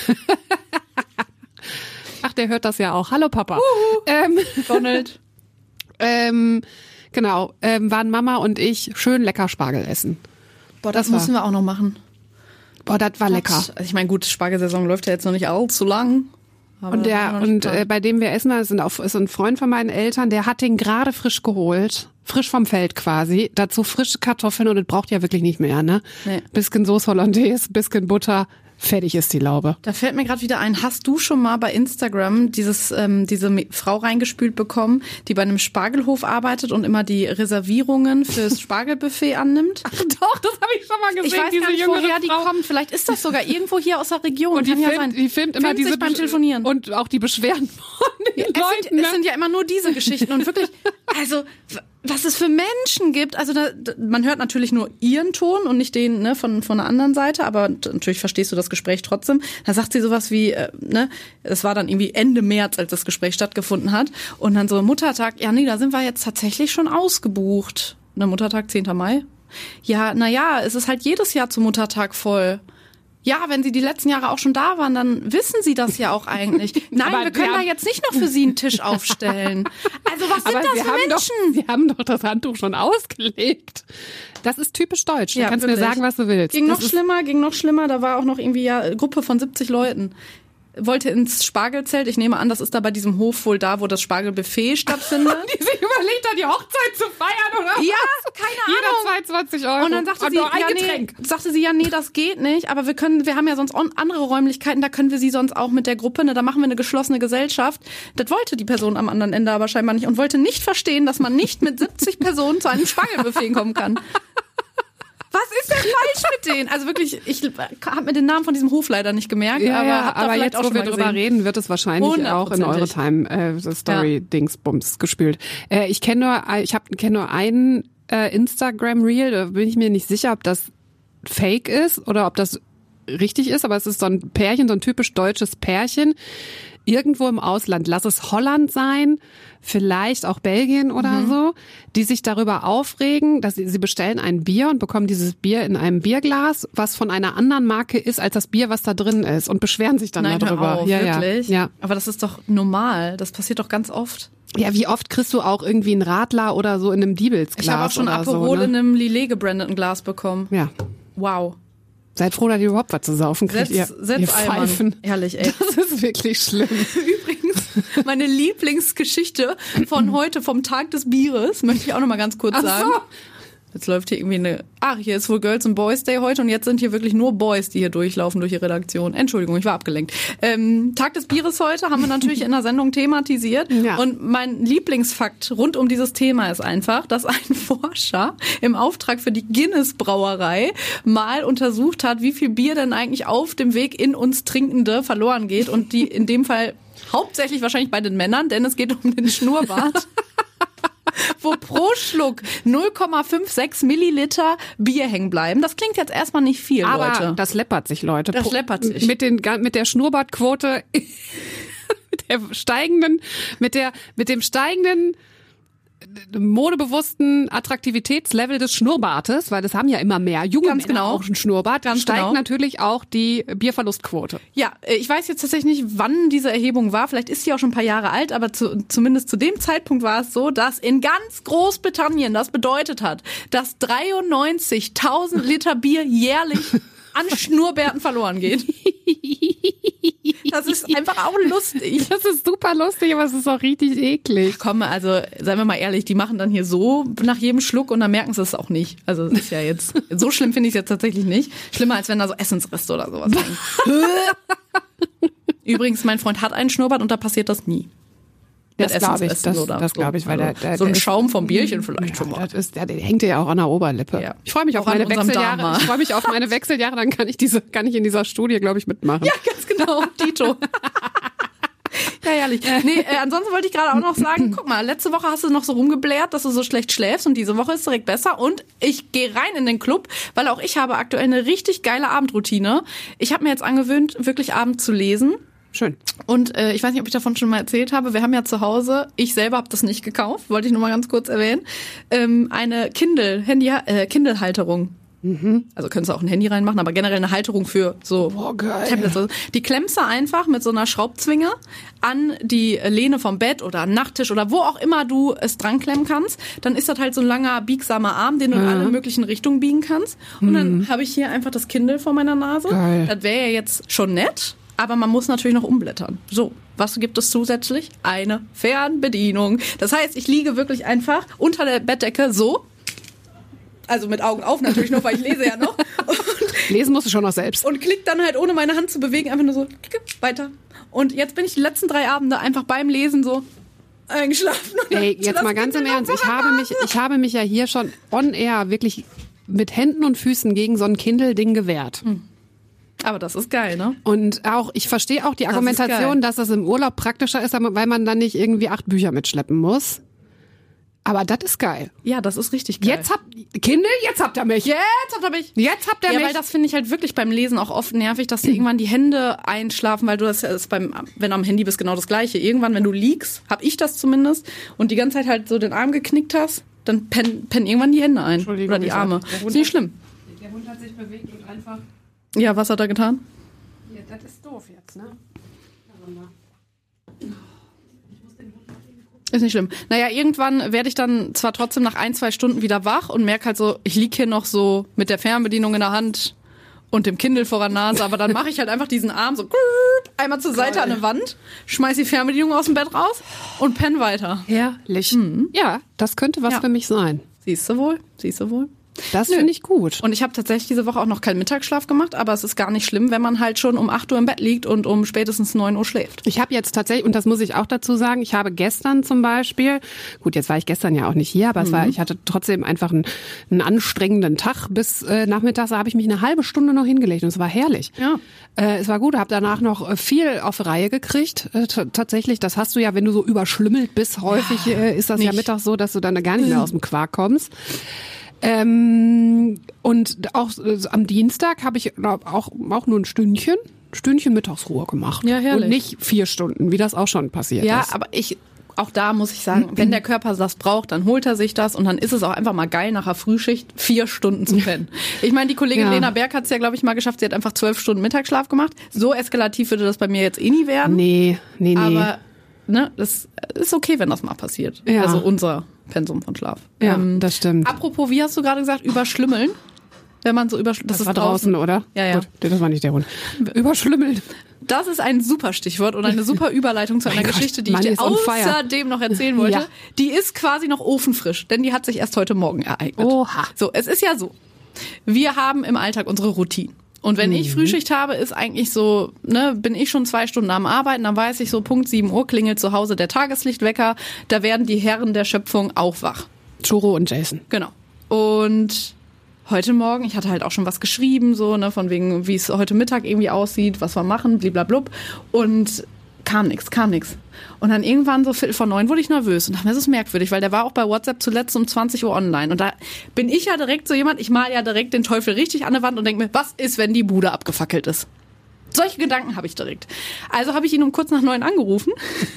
Speaker 2: Ach, der hört das ja auch. Hallo Papa. Ähm,
Speaker 3: Donald.
Speaker 2: ähm, genau, ähm, waren Mama und ich schön lecker Spargel essen.
Speaker 3: Boah, das,
Speaker 2: Das war-
Speaker 3: müssen wir auch noch machen.
Speaker 2: Boah, das war lecker.
Speaker 3: Also ich meine, gut, Spargelsaison läuft ja jetzt noch nicht allzu lang. Aber
Speaker 2: Und
Speaker 3: das haben
Speaker 2: der
Speaker 3: wir noch
Speaker 2: und
Speaker 3: nicht
Speaker 2: äh, bei dem wir essen, das sind auch, ist ein Freund von meinen Eltern, der hat den gerade frisch geholt, frisch vom Feld quasi. Dazu frische Kartoffeln und das braucht ja wirklich nicht mehr, ne?
Speaker 3: Nee.
Speaker 2: Bisschen Sauce Hollandaise, bisschen Butter, fertig ist die Laube.
Speaker 3: Da fällt mir gerade wieder ein, hast du schon mal bei Instagram dieses ähm, diese Me- Frau reingespült bekommen, die bei einem Spargelhof arbeitet und immer die Reservierungen fürs Spargelbuffet annimmt?
Speaker 2: Doch, das habe ich schon mal gesehen.
Speaker 3: Ich weiß
Speaker 2: diese
Speaker 3: gar nicht,
Speaker 2: jüngere
Speaker 3: woher die
Speaker 2: Frau.
Speaker 3: kommt. Vielleicht ist das sogar irgendwo hier aus der Region.
Speaker 2: Und die
Speaker 3: Kann ja
Speaker 2: filmt,
Speaker 3: sein.
Speaker 2: die filmt immer
Speaker 3: Filmt
Speaker 2: diese
Speaker 3: sich beim
Speaker 2: Besch-
Speaker 3: Telefonieren.
Speaker 2: und auch die Beschwerden von den
Speaker 3: Es
Speaker 2: Leuten.
Speaker 3: sind, es sind ja immer nur diese Geschichten und wirklich, also w- was es für Menschen gibt, also da, da, man hört natürlich nur ihren Ton und nicht den ne, von von der anderen Seite, aber t- natürlich verstehst du das Gespräch trotzdem. Da sagt sie sowas wie, äh, ne, es war dann irgendwie Ende März, als das Gespräch stattgefunden hat und dann so Muttertag, ja nee, da sind wir jetzt tatsächlich schon ausgebucht. Ne, Muttertag, zehnter Mai. Ja, na ja, es ist halt jedes Jahr zum Muttertag voll. Ja, wenn Sie die letzten Jahre auch schon da waren, dann wissen Sie das ja auch eigentlich. Nein,
Speaker 2: Aber
Speaker 3: wir können
Speaker 2: wir
Speaker 3: da
Speaker 2: haben-
Speaker 3: jetzt nicht noch für Sie einen Tisch aufstellen. Also was sind
Speaker 2: Aber
Speaker 3: das
Speaker 2: sie
Speaker 3: für
Speaker 2: haben, doch,
Speaker 3: Menschen?
Speaker 2: sie haben doch das Handtuch schon ausgelegt. Das ist typisch deutsch. Du
Speaker 3: Ja,
Speaker 2: kannst
Speaker 3: wirklich.
Speaker 2: mir sagen, was du willst.
Speaker 3: Ging
Speaker 2: das
Speaker 3: noch
Speaker 2: ist,
Speaker 3: schlimmer, ging noch schlimmer. Da war auch noch irgendwie ja eine Gruppe von siebzig Leuten. Wollte ins Spargelzelt. Ich nehme an, das ist da bei diesem Hof wohl da, wo das Spargelbuffet stattfindet.
Speaker 2: die sich überlegt hat, die Hochzeit zu feiern, oder?
Speaker 3: Ja,
Speaker 2: was?
Speaker 3: keine
Speaker 2: Jeder
Speaker 3: Ahnung.
Speaker 2: zweiundzwanzig Euro.
Speaker 3: Und dann sagte
Speaker 2: Und
Speaker 3: sie,
Speaker 2: nur ein
Speaker 3: ja,
Speaker 2: Getränk.
Speaker 3: nee, sagte sie, ja, nee, das geht nicht, aber wir können, wir haben ja sonst on- andere Räumlichkeiten, da können wir sie sonst auch mit der Gruppe, ne, da machen wir eine geschlossene Gesellschaft. Das wollte die Person am anderen Ende aber scheinbar nicht und wollte nicht verstehen, dass man nicht mit siebzig Personen zu einem Spargelbuffet kommen kann. Was ist denn falsch mit denen? Also wirklich, ich habe mir den Namen von diesem Hof leider nicht gemerkt,
Speaker 2: Ja,
Speaker 3: aber
Speaker 2: ja,
Speaker 3: hab da
Speaker 2: aber
Speaker 3: vielleicht
Speaker 2: jetzt,
Speaker 3: auch
Speaker 2: wo
Speaker 3: schon
Speaker 2: wir
Speaker 3: mal
Speaker 2: drüber
Speaker 3: gesehen.
Speaker 2: reden, wird es wahrscheinlich auch in eure
Speaker 3: Hundertprozentig.
Speaker 2: Time äh, the Story Dingsbums gespült. Äh, ich kenne nur, ich habe kenne nur einen äh, Instagram Reel, da bin ich mir nicht sicher, ob das Fake ist oder ob das richtig ist, aber es ist so ein Pärchen, so ein typisch deutsches Pärchen, irgendwo im Ausland, lass es Holland sein, vielleicht auch Belgien oder
Speaker 3: Mhm.
Speaker 2: so, die sich darüber aufregen, dass sie, sie bestellen ein Bier und bekommen dieses Bier in einem Bierglas, was von einer anderen Marke ist als das Bier, was da drin ist und beschweren sich dann
Speaker 3: Nein, hör
Speaker 2: darüber.
Speaker 3: auf,
Speaker 2: ja,
Speaker 3: wirklich?
Speaker 2: ja, ja.
Speaker 3: Aber das ist doch normal, das passiert doch ganz oft.
Speaker 2: Ja, wie oft kriegst du auch irgendwie einen Radler oder so in einem Diebelsglas
Speaker 3: Ich habe auch schon
Speaker 2: oder
Speaker 3: Aperol
Speaker 2: so,
Speaker 3: in
Speaker 2: ne?
Speaker 3: einem Lillet gebrandeten Glas bekommen.
Speaker 2: Ja.
Speaker 3: Wow.
Speaker 2: Seid froh, dass ihr überhaupt was zu saufen kriegt,
Speaker 3: Setz,
Speaker 2: ihr,
Speaker 3: setz
Speaker 2: ihr
Speaker 3: Eimern.
Speaker 2: Pfeifen.
Speaker 3: Ehrlich, ey.
Speaker 2: Das ist wirklich schlimm.
Speaker 3: Übrigens, meine Lieblingsgeschichte von heute, vom Tag des Bieres, möchte ich auch noch mal ganz kurz
Speaker 2: Ach
Speaker 3: sagen.
Speaker 2: so.
Speaker 3: Jetzt läuft hier irgendwie eine, ach, hier ist wohl Girls and Boys Day heute und jetzt sind hier wirklich nur Boys, die hier durchlaufen durch die Redaktion. Entschuldigung, ich war abgelenkt. Ähm, Tag des Bieres heute haben wir natürlich in der Sendung thematisiert.
Speaker 2: Ja.
Speaker 3: Und mein Lieblingsfakt rund um dieses Thema ist einfach, dass ein Forscher im Auftrag für die Guinness Brauerei mal untersucht hat, wie viel Bier denn eigentlich auf dem Weg in uns Trinkende verloren geht und die in dem Fall hauptsächlich wahrscheinlich bei den Männern, denn es geht um den Schnurrbart. Wo pro Schluck null Komma fünfundsechzig Milliliter Bier hängen bleiben. Das klingt jetzt erstmal nicht viel,
Speaker 2: Aber
Speaker 3: Leute.
Speaker 2: das läppert sich, Leute.
Speaker 3: Das läppert sich.
Speaker 2: Mit, den, mit der Schnurrbartquote, mit der steigenden, mit der, mit dem steigenden modebewussten Attraktivitätslevel des Schnurrbartes, weil das haben ja immer mehr junge
Speaker 3: Ganz
Speaker 2: Männer
Speaker 3: genau.
Speaker 2: auch einen Schnurrbart,
Speaker 3: Ganz
Speaker 2: steigt
Speaker 3: genau.
Speaker 2: natürlich auch die Bierverlustquote.
Speaker 3: Ja, ich weiß jetzt tatsächlich nicht, wann diese Erhebung war. Vielleicht ist sie auch schon ein paar Jahre alt, aber zu, zumindest zu dem Zeitpunkt war es so, dass in ganz Großbritannien das bedeutet hat, dass dreiundneunzigtausend Liter Bier jährlich an Schnurrbärten verloren geht. Das ist einfach auch lustig.
Speaker 2: Das ist super lustig, aber es ist auch richtig eklig.
Speaker 3: Komm, also seien wir mal ehrlich, die machen dann hier so nach jedem Schluck und dann merken sie es auch nicht. Also es ist ja jetzt, so schlimm finde ich es jetzt tatsächlich nicht. Schlimmer, als wenn da so Essensreste oder sowas hängen. Übrigens, mein Freund hat einen Schnurrbart und da passiert das nie.
Speaker 2: Das
Speaker 3: Mit
Speaker 2: glaube ich,
Speaker 3: Essensresten
Speaker 2: das,
Speaker 3: oder
Speaker 2: das
Speaker 3: so.
Speaker 2: glaube ich, weil
Speaker 3: Also
Speaker 2: der, der
Speaker 3: so ein
Speaker 2: der
Speaker 3: Schaum vom Bierchen vielleicht
Speaker 2: ja,
Speaker 3: schon mal.
Speaker 2: Das ist, der, der hängt ja auch an der Oberlippe.
Speaker 3: Ja.
Speaker 2: Ich freue mich auf
Speaker 3: Auch an
Speaker 2: meine
Speaker 3: unserem
Speaker 2: Wechseljahre.
Speaker 3: Darm.
Speaker 2: Ich freue mich auf meine Wechseljahre, dann kann ich diese, kann ich in dieser Studie, glaube ich, mitmachen.
Speaker 3: Ja, ganz genau, Dito. Ja, herrlich. Nee, äh, ansonsten wollte ich gerade auch noch sagen, guck mal, letzte Woche hast du noch so rumgeblärt, dass du so schlecht schläfst und diese Woche ist direkt besser und ich gehe rein in den Club, weil auch ich habe aktuell eine richtig geile Abendroutine. Ich habe mir jetzt angewöhnt, wirklich abends zu lesen.
Speaker 2: Schön.
Speaker 3: Und äh, ich weiß nicht, ob ich davon schon mal erzählt habe, wir haben ja zu Hause, ich selber habe das nicht gekauft, wollte ich nur mal ganz kurz erwähnen, ähm, eine Kindle, Handy, äh, Kindle-Halterung. Mhm. Also könntest du auch ein Handy reinmachen, aber generell eine Halterung für so
Speaker 2: Boah, geil.
Speaker 3: Tablets. Die klemmst du einfach mit so einer Schraubzwinge an die Lehne vom Bett oder an den Nachttisch oder wo auch immer du es dran klemmen kannst. Dann ist das halt so ein langer, biegsamer Arm, den du in
Speaker 2: Ja.
Speaker 3: alle möglichen Richtungen biegen kannst. Und dann habe ich hier einfach das Kindle vor meiner Nase.
Speaker 2: Geil.
Speaker 3: Das wäre ja jetzt schon nett, aber man muss natürlich noch umblättern. So, was gibt es zusätzlich? Eine Fernbedienung. Das heißt, ich liege wirklich einfach unter der Bettdecke so. Also mit Augen auf natürlich noch, weil ich lese ja noch. Und,
Speaker 2: Lesen musst du schon noch selbst.
Speaker 3: und klick dann halt, ohne meine Hand zu bewegen, einfach nur so klick, weiter. Und jetzt bin ich die letzten drei Abende einfach beim Lesen so eingeschlafen. Und
Speaker 2: Ey,
Speaker 3: dann
Speaker 2: jetzt
Speaker 3: das
Speaker 2: mal ganz im
Speaker 3: Kind
Speaker 2: Ernst,
Speaker 3: auf
Speaker 2: ich habe mich, ich habe mich ja hier schon on air wirklich mit Händen und Füßen gegen so ein Kindle-Ding gewehrt.
Speaker 3: Aber das ist geil, ne?
Speaker 2: Und auch, ich verstehe auch die
Speaker 3: ist
Speaker 2: Argumentation,
Speaker 3: geil.
Speaker 2: dass das im Urlaub praktischer ist, weil man dann nicht irgendwie acht Bücher mitschleppen muss. Aber das ist geil.
Speaker 3: Ja, das ist richtig geil.
Speaker 2: Jetzt habt, Kindle, jetzt habt ihr mich.
Speaker 3: Jetzt habt ihr mich.
Speaker 2: Jetzt habt ihr
Speaker 3: Ja,
Speaker 2: mich.
Speaker 3: weil das finde ich halt wirklich beim Lesen auch oft nervig, dass dir irgendwann die Hände einschlafen, weil du das ja ist beim, wenn du am Handy bist, genau das Gleiche. Irgendwann, wenn du liegst, hab ich das zumindest, und die ganze Zeit halt so den Arm geknickt hast, dann pennen, pennen irgendwann die Hände ein.
Speaker 2: Entschuldigung,
Speaker 3: Oder die
Speaker 2: ich
Speaker 3: Arme.
Speaker 2: sag, der Hund
Speaker 3: Ist nicht
Speaker 2: hat-
Speaker 3: schlimm.
Speaker 2: Der Hund hat sich bewegt und einfach,
Speaker 3: Ja, was hat er getan?
Speaker 2: ja, das ist doof jetzt, ne?
Speaker 3: Ist nicht schlimm. Naja, irgendwann werde ich dann zwar trotzdem nach ein, zwei Stunden wieder wach und merke halt so, ich lieg hier noch so mit der Fernbedienung in der Hand und dem Kindle vor der Nase, aber dann mache ich halt einfach diesen Arm so einmal zur Seite an eine Wand, schmeiß die Fernbedienung aus dem Bett raus und penn weiter.
Speaker 2: Herrlich. Ja, das könnte was
Speaker 3: Ja.
Speaker 2: für mich sein.
Speaker 3: Siehst du wohl? Siehst du wohl?
Speaker 2: Das
Speaker 3: Nö.
Speaker 2: finde ich gut.
Speaker 3: Und ich habe tatsächlich diese Woche auch noch keinen Mittagsschlaf gemacht, aber es ist gar nicht schlimm, wenn man halt schon um acht Uhr im Bett liegt und um spätestens neun Uhr schläft.
Speaker 2: Ich habe jetzt tatsächlich, und das muss ich auch dazu sagen, ich habe gestern zum Beispiel, gut, jetzt war ich gestern ja auch nicht hier, aber es war, ich hatte trotzdem einfach einen, einen anstrengenden Tag bis äh, nachmittags, da habe ich mich eine halbe Stunde noch hingelegt und es war herrlich.
Speaker 3: Ja.
Speaker 2: Äh, es war gut, habe danach noch äh, viel auf die Reihe gekriegt. Äh, t- tatsächlich, das hast du ja, wenn du so überschlümmelt bist, häufig äh, ist das ja
Speaker 3: nicht.
Speaker 2: mittags so, dass du dann gar nicht mehr aus dem Quark kommst. Ähm, und auch äh, am Dienstag habe ich glaub, auch, auch nur ein Stündchen, Stündchen Mittagsruhe gemacht.
Speaker 3: Ja, herrlich.
Speaker 2: Und nicht vier Stunden, wie das auch schon passiert
Speaker 3: Ja,
Speaker 2: ist.
Speaker 3: aber ich, auch da muss ich sagen, wenn der Körper das braucht, dann holt er sich das und dann ist es auch einfach mal geil, nach der Frühschicht vier Stunden zu pennen. Ich meine, die Kollegin
Speaker 2: Ja.
Speaker 3: Lena Berg hat es ja, glaube ich, mal geschafft, sie hat einfach zwölf Stunden Mittagsschlaf gemacht. So eskalativ würde das bei mir jetzt eh nie werden.
Speaker 2: Nee, nee, nee.
Speaker 3: Aber ne, das ist okay, wenn das mal passiert.
Speaker 2: Ja.
Speaker 3: Also unser Pensum von Schlaf.
Speaker 2: ja, das stimmt.
Speaker 3: Apropos, wie hast du gerade gesagt, überschlümmeln? wenn man so überschlümmelt.
Speaker 2: Das, das war draußen, oder?
Speaker 3: Ja, ja.
Speaker 2: Gut, das war nicht der Hund. Überschlümmelt.
Speaker 3: Das ist ein super Stichwort und eine super Überleitung zu einer
Speaker 2: Mein
Speaker 3: Geschichte,
Speaker 2: Gott,
Speaker 3: die ich
Speaker 2: Mann,
Speaker 3: dir
Speaker 2: ist on fire.
Speaker 3: außerdem noch erzählen wollte.
Speaker 2: Ja.
Speaker 3: Die ist quasi noch ofenfrisch, denn die hat sich erst heute Morgen ereignet.
Speaker 2: Oha.
Speaker 3: So, es ist ja so. Wir haben im Alltag unsere Routine. Und wenn mhm. ich Frühschicht habe, ist eigentlich so, ne, bin ich schon zwei Stunden am Arbeiten, dann weiß ich so, Punkt sieben Uhr klingelt zu Hause der Tageslichtwecker, da werden die Herren der Schöpfung auch wach.
Speaker 2: Choro und Jason.
Speaker 3: Genau. Und heute Morgen, ich hatte halt auch schon was geschrieben, so, ne, von wegen, wie es heute Mittag irgendwie aussieht, was wir machen, bliblablub. Und kam nix, kam nix. Und dann irgendwann so Viertel vor neun wurde ich nervös und dachte mir, das ist merkwürdig, weil der war auch bei WhatsApp zuletzt um zwanzig Uhr online. Und da bin ich ja direkt so jemand, ich mal ja direkt den Teufel richtig an der Wand und denke mir, was ist, wenn die Bude abgefackelt ist? Solche Gedanken habe ich direkt. Also habe ich ihn um kurz nach neun angerufen.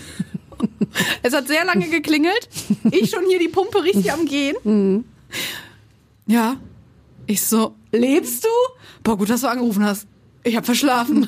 Speaker 3: Es hat sehr lange geklingelt. Ich schon hier die Pumpe richtig am Gehen.
Speaker 2: Mhm.
Speaker 3: Ja. Ich so, lebst du? Boah, gut, dass du angerufen hast. Ich habe verschlafen.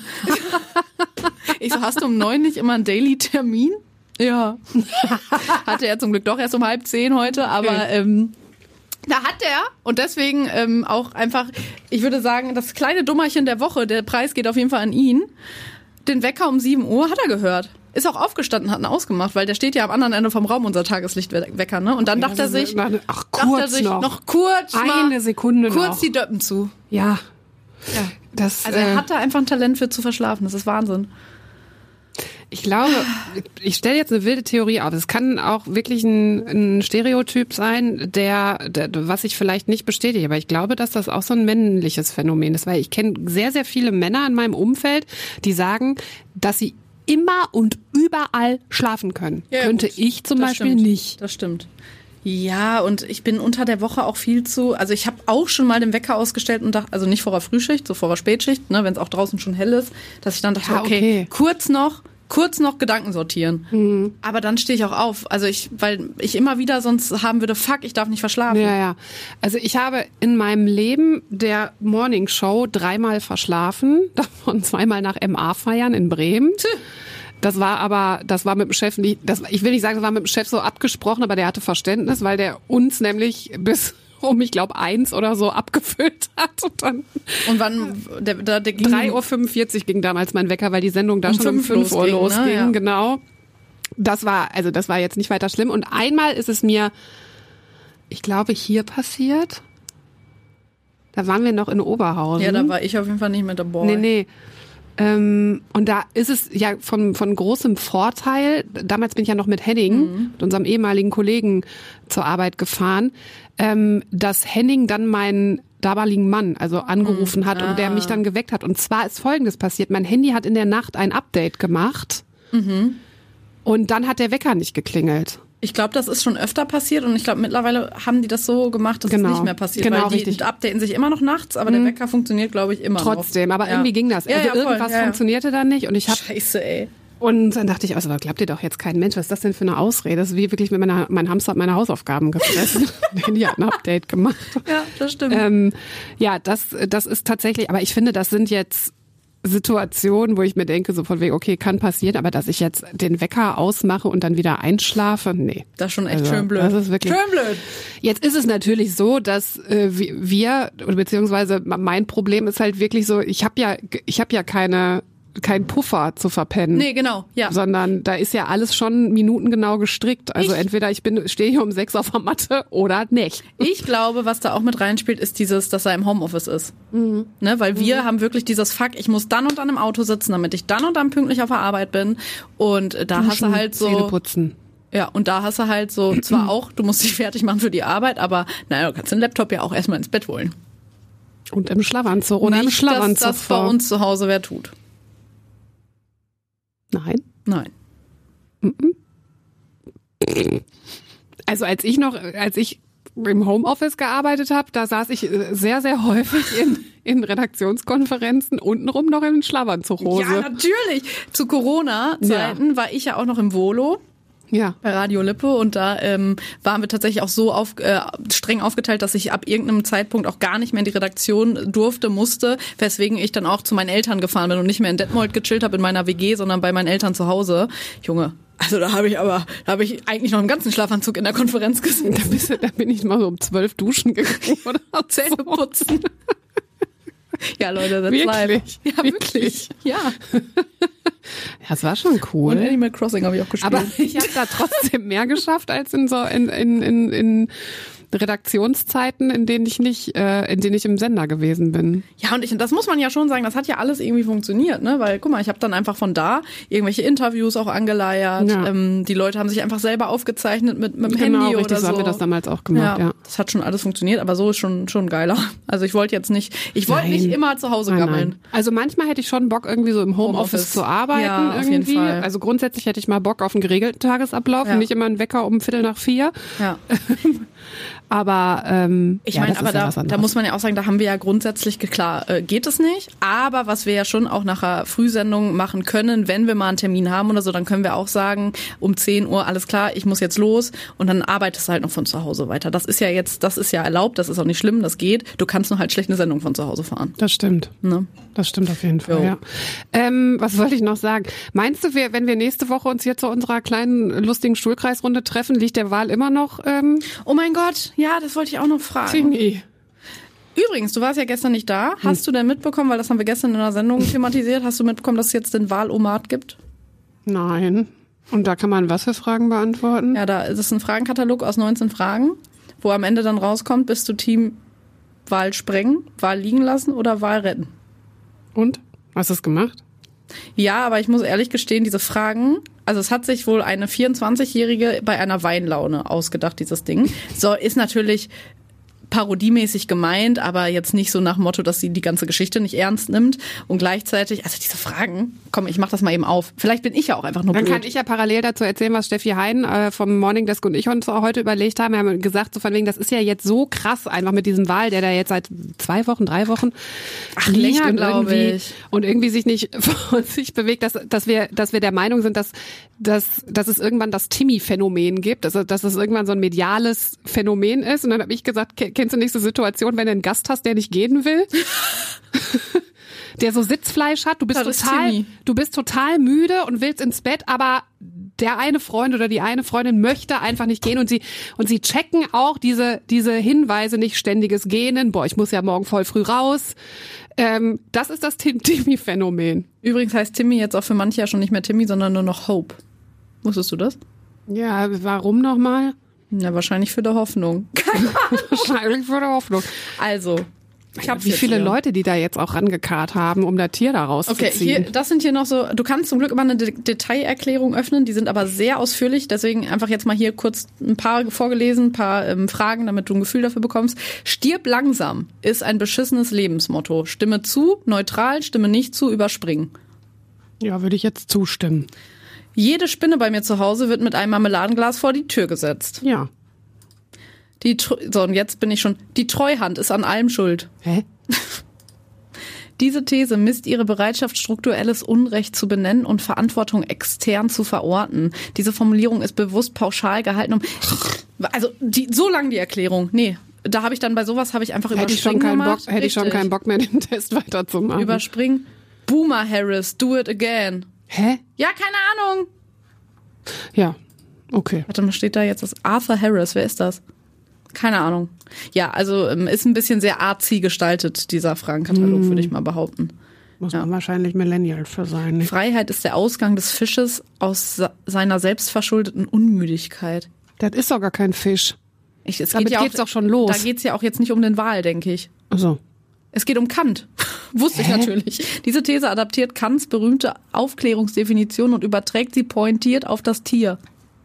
Speaker 3: Ich so, hast du um neun nicht immer einen Daily-Termin? Ja. Hatte er zum Glück doch erst um halb zehn heute, aber ähm, da hat er, und deswegen ähm, auch einfach, ich würde sagen, das kleine Dummerchen der Woche, der Preis geht auf jeden Fall an ihn, den Wecker um sieben Uhr hat er gehört. Ist auch aufgestanden, hat ihn ausgemacht, weil der steht ja am anderen Ende vom Raum, unser Tageslichtwecker, ne? Und dann
Speaker 2: ja,
Speaker 3: dachte er sich,
Speaker 2: ach, kurz
Speaker 3: dachte er sich
Speaker 2: noch.
Speaker 3: noch kurz mal,
Speaker 2: eine Sekunde
Speaker 3: kurz
Speaker 2: noch.
Speaker 3: die Döppen zu.
Speaker 2: Ja.
Speaker 3: Ja.
Speaker 2: Das,
Speaker 3: Also er
Speaker 2: äh,
Speaker 3: hat da einfach ein Talent für zu verschlafen, das ist Wahnsinn.
Speaker 2: Ich glaube, ich stelle jetzt eine wilde Theorie auf. Es kann auch wirklich ein, ein Stereotyp sein, der, der, was ich vielleicht nicht bestätige, aber ich glaube, dass das auch so ein männliches Phänomen ist, weil ich kenne sehr, sehr viele Männer in meinem Umfeld, die sagen, dass sie immer und überall schlafen können.
Speaker 3: Ja,
Speaker 2: Könnte
Speaker 3: gut.
Speaker 2: ich zum
Speaker 3: Das
Speaker 2: Beispiel
Speaker 3: stimmt.
Speaker 2: nicht.
Speaker 3: Das stimmt. Ja, und ich bin unter der Woche auch viel zu, also ich habe auch schon mal den Wecker ausgestellt und dachte, also nicht vor der Frühschicht, so vor der Spätschicht, ne, wenn es auch draußen schon hell ist, dass ich dann dachte,
Speaker 2: Ja,
Speaker 3: okay,
Speaker 2: okay.
Speaker 3: kurz noch, kurz noch Gedanken sortieren. Mhm. Aber dann stehe ich auch auf, also ich, weil ich immer wieder sonst haben würde, fuck, ich darf nicht verschlafen.
Speaker 2: Ja, ja. Also ich habe in meinem Leben der Morning Show dreimal verschlafen, davon zweimal nach M A feiern in Bremen.
Speaker 3: Tch.
Speaker 2: Das war aber, das war mit dem Chef nicht, das, ich will nicht sagen, das war mit dem Chef so abgesprochen, aber der hatte Verständnis, weil der uns nämlich bis um, ich glaube, eins oder so abgefüllt hat. Und dann
Speaker 3: Und wann, der, der, der ging
Speaker 2: drei Uhr fünfundvierzig ging damals mein Wecker, weil die Sendung da
Speaker 3: Um
Speaker 2: schon um
Speaker 3: fünf
Speaker 2: fünf Uhr
Speaker 3: losging,
Speaker 2: losging,
Speaker 3: ne? Ja.
Speaker 2: genau. Das war, also das war jetzt nicht weiter schlimm. Und einmal ist es mir, ich glaube, hier passiert. Da waren wir noch in Oberhausen.
Speaker 3: Ja, da war ich auf jeden Fall nicht mit dabei.
Speaker 2: Nee, nee. Ähm, und da ist es ja von, von großem Vorteil, damals bin ich ja noch mit Henning,
Speaker 3: Mhm.
Speaker 2: mit unserem ehemaligen Kollegen zur Arbeit gefahren, ähm, dass Henning dann meinen damaligen Mann also angerufen hat
Speaker 3: Ah.
Speaker 2: und der mich dann geweckt hat. Und zwar ist Folgendes passiert. Mein Handy hat in der Nacht ein Update gemacht
Speaker 3: Mhm.
Speaker 2: und dann hat der Wecker nicht geklingelt.
Speaker 3: Ich glaube, das ist schon öfter passiert und ich glaube, mittlerweile haben die das so gemacht, dass
Speaker 2: Genau.
Speaker 3: es nicht mehr passiert.
Speaker 2: Genau,
Speaker 3: weil die
Speaker 2: richtig.
Speaker 3: updaten sich immer noch nachts, aber der Wecker funktioniert, glaube ich, immer
Speaker 2: Trotzdem,
Speaker 3: noch.
Speaker 2: aber
Speaker 3: Ja.
Speaker 2: irgendwie ging das.
Speaker 3: Ja,
Speaker 2: Also
Speaker 3: ja, voll.
Speaker 2: irgendwas
Speaker 3: Ja, ja.
Speaker 2: funktionierte dann nicht und ich habe
Speaker 3: Scheiße, ey.
Speaker 2: Und dann dachte ich, also glaubt ihr doch jetzt kein Mensch, was ist das denn für eine Ausrede? Das ist wie wirklich mit meiner, mein Hamster hat meine Hausaufgaben gefressen. Der Handy hat ein Update gemacht.
Speaker 3: Ja, das stimmt.
Speaker 2: Ähm, ja, das, das ist tatsächlich, aber ich finde, das sind jetzt Situationen, wo ich mir denke, so von wegen, okay, kann passieren, aber dass ich jetzt den Wecker ausmache und dann wieder einschlafe, nee.
Speaker 3: Das ist schon echt
Speaker 2: Also,
Speaker 3: schön blöd.
Speaker 2: das ist wirklich-
Speaker 3: schön blöd.
Speaker 2: Jetzt ist es natürlich so, dass äh, wir, oder beziehungsweise mein Problem ist halt wirklich so, ich habe ja, ich habe ja keine, kein Puffer zu verpennen.
Speaker 3: Nee, genau, ja.
Speaker 2: Sondern da ist ja alles schon minutengenau gestrickt. Also
Speaker 3: Ich-
Speaker 2: entweder ich bin stehe hier um sechs auf der Matte oder nicht.
Speaker 3: Ich glaube, was da auch mit reinspielt, ist dieses, dass er im Homeoffice ist.
Speaker 2: Mhm.
Speaker 3: Ne, weil wir haben wirklich dieses Fuck, ich muss dann und dann im Auto sitzen, damit ich dann und dann pünktlich auf der Arbeit bin. Und äh, da hast du halt
Speaker 2: Zähne
Speaker 3: so,
Speaker 2: putzen.
Speaker 3: ja, und da hast du halt so, zwar auch, du musst dich fertig machen für die Arbeit, aber naja, du kannst den Laptop ja auch erstmal ins Bett holen.
Speaker 2: Und im Schlafanzug oder im
Speaker 3: Nicht, dass
Speaker 2: Schlafanzug.
Speaker 3: das bei
Speaker 2: vor.
Speaker 3: uns zu Hause wer tut.
Speaker 2: Nein.
Speaker 3: Nein.
Speaker 2: Also als ich noch, als ich im Homeoffice gearbeitet habe, da saß ich äh, sehr, sehr häufig in, in Redaktionskonferenzen untenrum noch in Schlafanzughose.
Speaker 3: Ja, natürlich. Zu Corona-Zeiten war ich ja auch noch im Volo.
Speaker 2: Ja.
Speaker 3: Bei Radio Lippe und da ähm, waren wir tatsächlich auch so auf, äh, streng aufgeteilt, dass ich ab irgendeinem Zeitpunkt auch gar nicht mehr in die Redaktion durfte, musste, weswegen ich dann auch zu meinen Eltern gefahren bin und nicht mehr in Detmold gechillt habe in meiner W G, sondern bei meinen Eltern zu Hause. Junge, also da habe ich aber, da habe ich eigentlich noch im ganzen Schlafanzug in der Konferenz gesessen.
Speaker 2: Da, bist du, da bin ich mal so um zwölf duschen gegangen oder
Speaker 3: Zähne putzen. Ja, Leute, that's
Speaker 2: wirklich?
Speaker 3: live. Ja,
Speaker 2: wirklich.
Speaker 3: Ja.
Speaker 2: Ja, das war schon cool.
Speaker 3: Und Animal Crossing habe ich auch gespielt.
Speaker 2: Aber ich habe da trotzdem mehr geschafft als in so in in in, in Redaktionszeiten, in denen ich nicht, äh, in denen ich im Sender gewesen bin.
Speaker 3: Ja, und ich, das muss man ja schon sagen, das hat ja alles irgendwie funktioniert, ne? Weil, guck mal, ich habe dann einfach von da irgendwelche Interviews auch angeleiert.
Speaker 2: Ja.
Speaker 3: Ähm, die Leute haben sich einfach selber aufgezeichnet mit, mit dem
Speaker 2: Genau,
Speaker 3: Handy
Speaker 2: richtig,
Speaker 3: oder so.
Speaker 2: so haben wir das damals auch gemacht, ja.
Speaker 3: ja. Das hat schon alles funktioniert, aber so ist schon schon geiler. Also ich wollte jetzt nicht, ich wollte
Speaker 2: Nein.
Speaker 3: nicht immer zu Hause
Speaker 2: Nein,
Speaker 3: gammeln.
Speaker 2: nein. Also manchmal hätte ich schon Bock, irgendwie so im Homeoffice,
Speaker 3: Homeoffice.
Speaker 2: zu arbeiten.
Speaker 3: Ja, auf
Speaker 2: irgendwie.
Speaker 3: jeden Fall.
Speaker 2: Also grundsätzlich hätte ich mal Bock auf einen geregelten Tagesablauf
Speaker 3: Ja.
Speaker 2: und nicht immer einen Wecker um Viertel nach vier.
Speaker 3: Ja.
Speaker 2: Aber ähm,
Speaker 3: Ich
Speaker 2: ja,
Speaker 3: meine,
Speaker 2: das
Speaker 3: aber
Speaker 2: ist ja
Speaker 3: da,
Speaker 2: was
Speaker 3: da
Speaker 2: anderes.
Speaker 3: muss man ja auch sagen, da haben wir ja grundsätzlich, klar, äh, geht es nicht. Aber was wir ja schon auch nach einer Frühsendung machen können, wenn wir mal einen Termin haben oder so, dann können wir auch sagen, um zehn Uhr, alles klar, ich muss jetzt los und dann arbeitest du halt noch von zu Hause weiter. Das ist ja jetzt, das ist ja erlaubt, das ist auch nicht schlimm, das geht. Du kannst nur halt schlecht eine Sendung von zu Hause fahren.
Speaker 2: Das stimmt.
Speaker 3: Ne?
Speaker 2: Das stimmt auf jeden Fall,
Speaker 3: Jo.
Speaker 2: ja. Ähm, was wollte ich noch sagen? Meinst du, wir, wenn wir nächste Woche uns hier zu unserer kleinen, lustigen Stuhlkreisrunde treffen, liegt der Wahl immer noch ähm,
Speaker 3: Oh mein Gott, ja, das wollte ich auch noch fragen.
Speaker 2: Tini?
Speaker 3: Übrigens, du warst ja gestern nicht da. Hast du denn mitbekommen, weil das haben wir gestern in einer Sendung thematisiert, hast du mitbekommen, dass es jetzt den Wahlomat gibt?
Speaker 2: Nein. Und da kann man was für Fragen beantworten?
Speaker 3: Ja, da ist es ein Fragenkatalog aus neunzehn Fragen, wo am Ende dann rauskommt, bist du Team Wahl sprengen, Wahl liegen lassen oder Wahl retten?
Speaker 2: Und? Hast du es gemacht?
Speaker 3: Ja, aber ich muss ehrlich gestehen, diese Fragen, also es hat sich wohl eine vierundzwanzigjährige bei einer Weinlaune ausgedacht, dieses Ding. So, ist natürlich parodiemäßig gemeint, aber jetzt nicht so nach dem Motto, dass sie die ganze Geschichte nicht ernst nimmt. Und gleichzeitig, also diese Fragen, komm, ich mach das mal eben auf. Vielleicht bin ich ja auch einfach nur
Speaker 2: Dann
Speaker 3: blöd.
Speaker 2: kann ich ja parallel dazu erzählen, was Steffi Hein äh, vom Morning Desk und ich uns heute überlegt haben. Wir haben gesagt, so von wegen, das ist ja jetzt so krass einfach mit diesem Wahl, der da jetzt seit zwei Wochen, drei Wochen
Speaker 3: Ach,
Speaker 2: liegt
Speaker 3: länger,
Speaker 2: und
Speaker 3: glaube
Speaker 2: irgendwie,
Speaker 3: ich.
Speaker 2: und irgendwie sich nicht von sich bewegt, dass, dass wir, dass wir der Meinung sind, dass, dass, dass es irgendwann das Timmy-Phänomen gibt, also, dass es irgendwann so ein mediales Phänomen ist. Und dann habe ich gesagt, ke- kennst du nächste Situation, wenn du einen Gast hast, der nicht gehen will? Der so Sitzfleisch hat, du bist
Speaker 3: Das ist
Speaker 2: total,
Speaker 3: Timmy.
Speaker 2: du bist total müde und willst ins Bett, aber der eine Freund oder die eine Freundin möchte einfach nicht gehen und sie und sie checken auch diese diese Hinweise nicht, ständiges Gähnen. Boah, ich muss ja morgen voll früh raus. Ähm, das ist das Tim- Timmy-Phänomen.
Speaker 3: Übrigens heißt Timmy jetzt auch für manche ja schon nicht mehr Timmy, sondern nur noch Hope. Wusstest du das?
Speaker 2: Ja, warum nochmal?
Speaker 3: Ja, wahrscheinlich für die Hoffnung.
Speaker 2: Wahrscheinlich für die Hoffnung.
Speaker 3: Also, ich habe
Speaker 2: Wie viele Leute, die da jetzt auch rangekarrt haben, um das Tier da
Speaker 3: Okay,
Speaker 2: rauszuziehen.
Speaker 3: hier, das sind hier noch so, du kannst zum Glück immer eine De- Detailerklärung öffnen, die sind aber sehr ausführlich, deswegen einfach jetzt mal hier kurz ein paar vorgelesen, ein paar ähm, Fragen, damit du ein Gefühl dafür bekommst. Stirb langsam ist ein beschissenes Lebensmotto. Stimme zu, neutral, stimme nicht zu, überspringen.
Speaker 2: Ja, würde ich jetzt zustimmen.
Speaker 3: Jede Spinne bei mir zu Hause wird mit einem Marmeladenglas vor die Tür gesetzt.
Speaker 2: Ja.
Speaker 3: Die, Tr- so, und jetzt bin ich schon, die Treuhand ist an allem schuld.
Speaker 2: Hä?
Speaker 3: Diese These misst ihre Bereitschaft, strukturelles Unrecht zu benennen und Verantwortung extern zu verorten. Diese Formulierung ist bewusst pauschal gehalten. Um also die, so lang die Erklärung. Nee, da habe ich dann bei sowas habe ich einfach
Speaker 2: Hätte ich schon
Speaker 3: überspringen
Speaker 2: keinen Bock,
Speaker 3: gemacht.
Speaker 2: hätte ich schon
Speaker 3: Richtig.
Speaker 2: keinen Bock mehr, den Test weiterzumachen.
Speaker 3: Überspringen. Boomer Harris, do it again.
Speaker 2: Hä?
Speaker 3: Ja, keine Ahnung.
Speaker 2: Ja. Okay.
Speaker 3: Warte mal, steht da jetzt das? Arthur Harris, wer ist das? Keine Ahnung. Ja, also ähm, ist ein bisschen sehr artsy gestaltet, dieser Fragenkatalog,
Speaker 2: Mm.
Speaker 3: würde ich mal behaupten.
Speaker 2: Muss
Speaker 3: Ja.
Speaker 2: man wahrscheinlich Millennial für sein. Nicht?
Speaker 3: Freiheit ist der Ausgang des Fisches aus sa- seiner selbstverschuldeten Unmüdigkeit.
Speaker 2: Das ist doch gar kein Fisch.
Speaker 3: Ich, es
Speaker 2: Damit
Speaker 3: geht ja
Speaker 2: geht's
Speaker 3: auch,
Speaker 2: doch schon los.
Speaker 3: Da geht's ja auch jetzt nicht um den Wal, denke ich.
Speaker 2: Also.
Speaker 3: Es geht um Kant. Wusste ich natürlich. Diese These adaptiert Kants berühmte Aufklärungsdefinition und überträgt sie pointiert auf das Tier.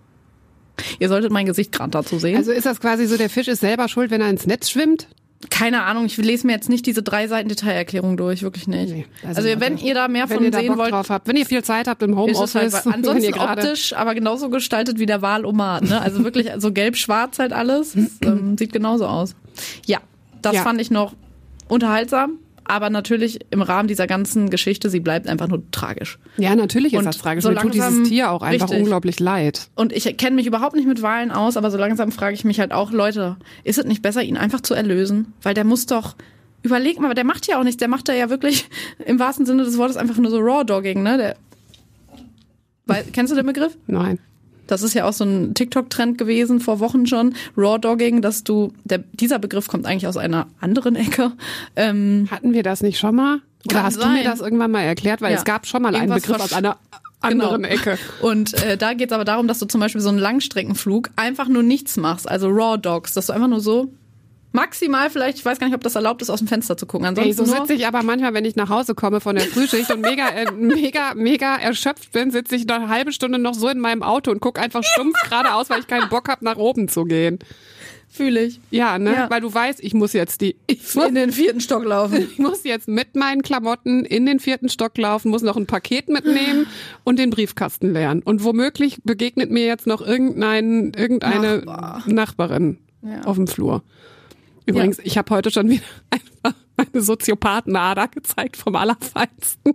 Speaker 3: Ihr solltet mein Gesicht gerade dazu sehen.
Speaker 2: Also ist das quasi so, der Fisch ist selber schuld, wenn er ins Netz schwimmt?
Speaker 3: Keine Ahnung, ich lese mir jetzt nicht diese drei Seiten Detailerklärung durch, wirklich nicht.
Speaker 2: Nee,
Speaker 3: also
Speaker 2: also
Speaker 3: wenn ihr da mehr
Speaker 2: Wenn
Speaker 3: von
Speaker 2: ihr da
Speaker 3: sehen
Speaker 2: Bock
Speaker 3: wollt,
Speaker 2: drauf habt, wenn ihr viel Zeit habt im
Speaker 3: ist
Speaker 2: Homeoffice,
Speaker 3: es halt,
Speaker 2: wenn
Speaker 3: ansonsten
Speaker 2: ihr gerade
Speaker 3: optisch, aber genauso gestaltet wie der Wahlomat, ne? Also wirklich so gelb-schwarz halt alles. Das, ähm, sieht genauso aus. Ja, das
Speaker 2: Ja.
Speaker 3: fand ich noch unterhaltsam, aber natürlich im Rahmen dieser ganzen Geschichte, sie bleibt einfach nur tragisch.
Speaker 2: Ja, natürlich ist
Speaker 3: Und
Speaker 2: das tragisch.
Speaker 3: so
Speaker 2: Mir tut
Speaker 3: langsam-
Speaker 2: dieses Tier auch einfach
Speaker 3: richtig.
Speaker 2: unglaublich leid.
Speaker 3: Und ich kenne mich überhaupt nicht mit Wahlen aus, aber so langsam frage ich mich halt auch, Leute, ist es nicht besser, ihn einfach zu erlösen? Weil der muss doch, überleg mal, der macht ja auch nichts, der macht da ja wirklich im wahrsten Sinne des Wortes einfach nur so Raw-Dogging, ne? Der, weil, kennst du den Begriff?
Speaker 2: Nein.
Speaker 3: Das ist ja auch so ein TikTok-Trend gewesen vor Wochen schon. Raw Dogging, dass du, der, dieser Begriff kommt eigentlich aus einer anderen Ecke. Ähm,
Speaker 2: Hatten wir das nicht schon mal? Oder hast
Speaker 3: sein.
Speaker 2: du mir das irgendwann mal erklärt? Weil
Speaker 3: Ja.
Speaker 2: es gab schon mal einen
Speaker 3: Irgendwas
Speaker 2: Begriff aus einer anderen
Speaker 3: Genau.
Speaker 2: Ecke.
Speaker 3: Und äh, da geht's aber darum, dass du zum Beispiel so einen Langstreckenflug einfach nur nichts machst, also Raw Dogs, dass du einfach nur so maximal vielleicht, ich weiß gar nicht, ob das erlaubt ist, aus dem Fenster zu gucken. Ansonsten
Speaker 2: Ey, so
Speaker 3: nur,
Speaker 2: sitze ich aber manchmal, wenn ich nach Hause komme von der Frühschicht und mega, äh, mega, mega erschöpft bin, sitze ich noch eine halbe Stunde noch so in meinem Auto und gucke einfach stumpf geradeaus, weil ich keinen Bock habe, nach oben zu gehen.
Speaker 3: fühle ich.
Speaker 2: Ja, ne?
Speaker 3: Ja.
Speaker 2: Weil du weißt, ich muss jetzt die, ich muss,
Speaker 3: In den vierten Stock laufen.
Speaker 2: ich muss jetzt mit meinen Klamotten in den vierten Stock laufen, muss noch ein Paket mitnehmen und den Briefkasten leeren. Und womöglich begegnet mir jetzt noch irgendein, irgendeine
Speaker 3: Nachbar.
Speaker 2: Nachbarin
Speaker 3: Ja.
Speaker 2: auf dem Flur. Übrigens,
Speaker 3: Ja.
Speaker 2: ich habe heute schon wieder einfach eine Soziopathenader gezeigt vom Allerfeinsten.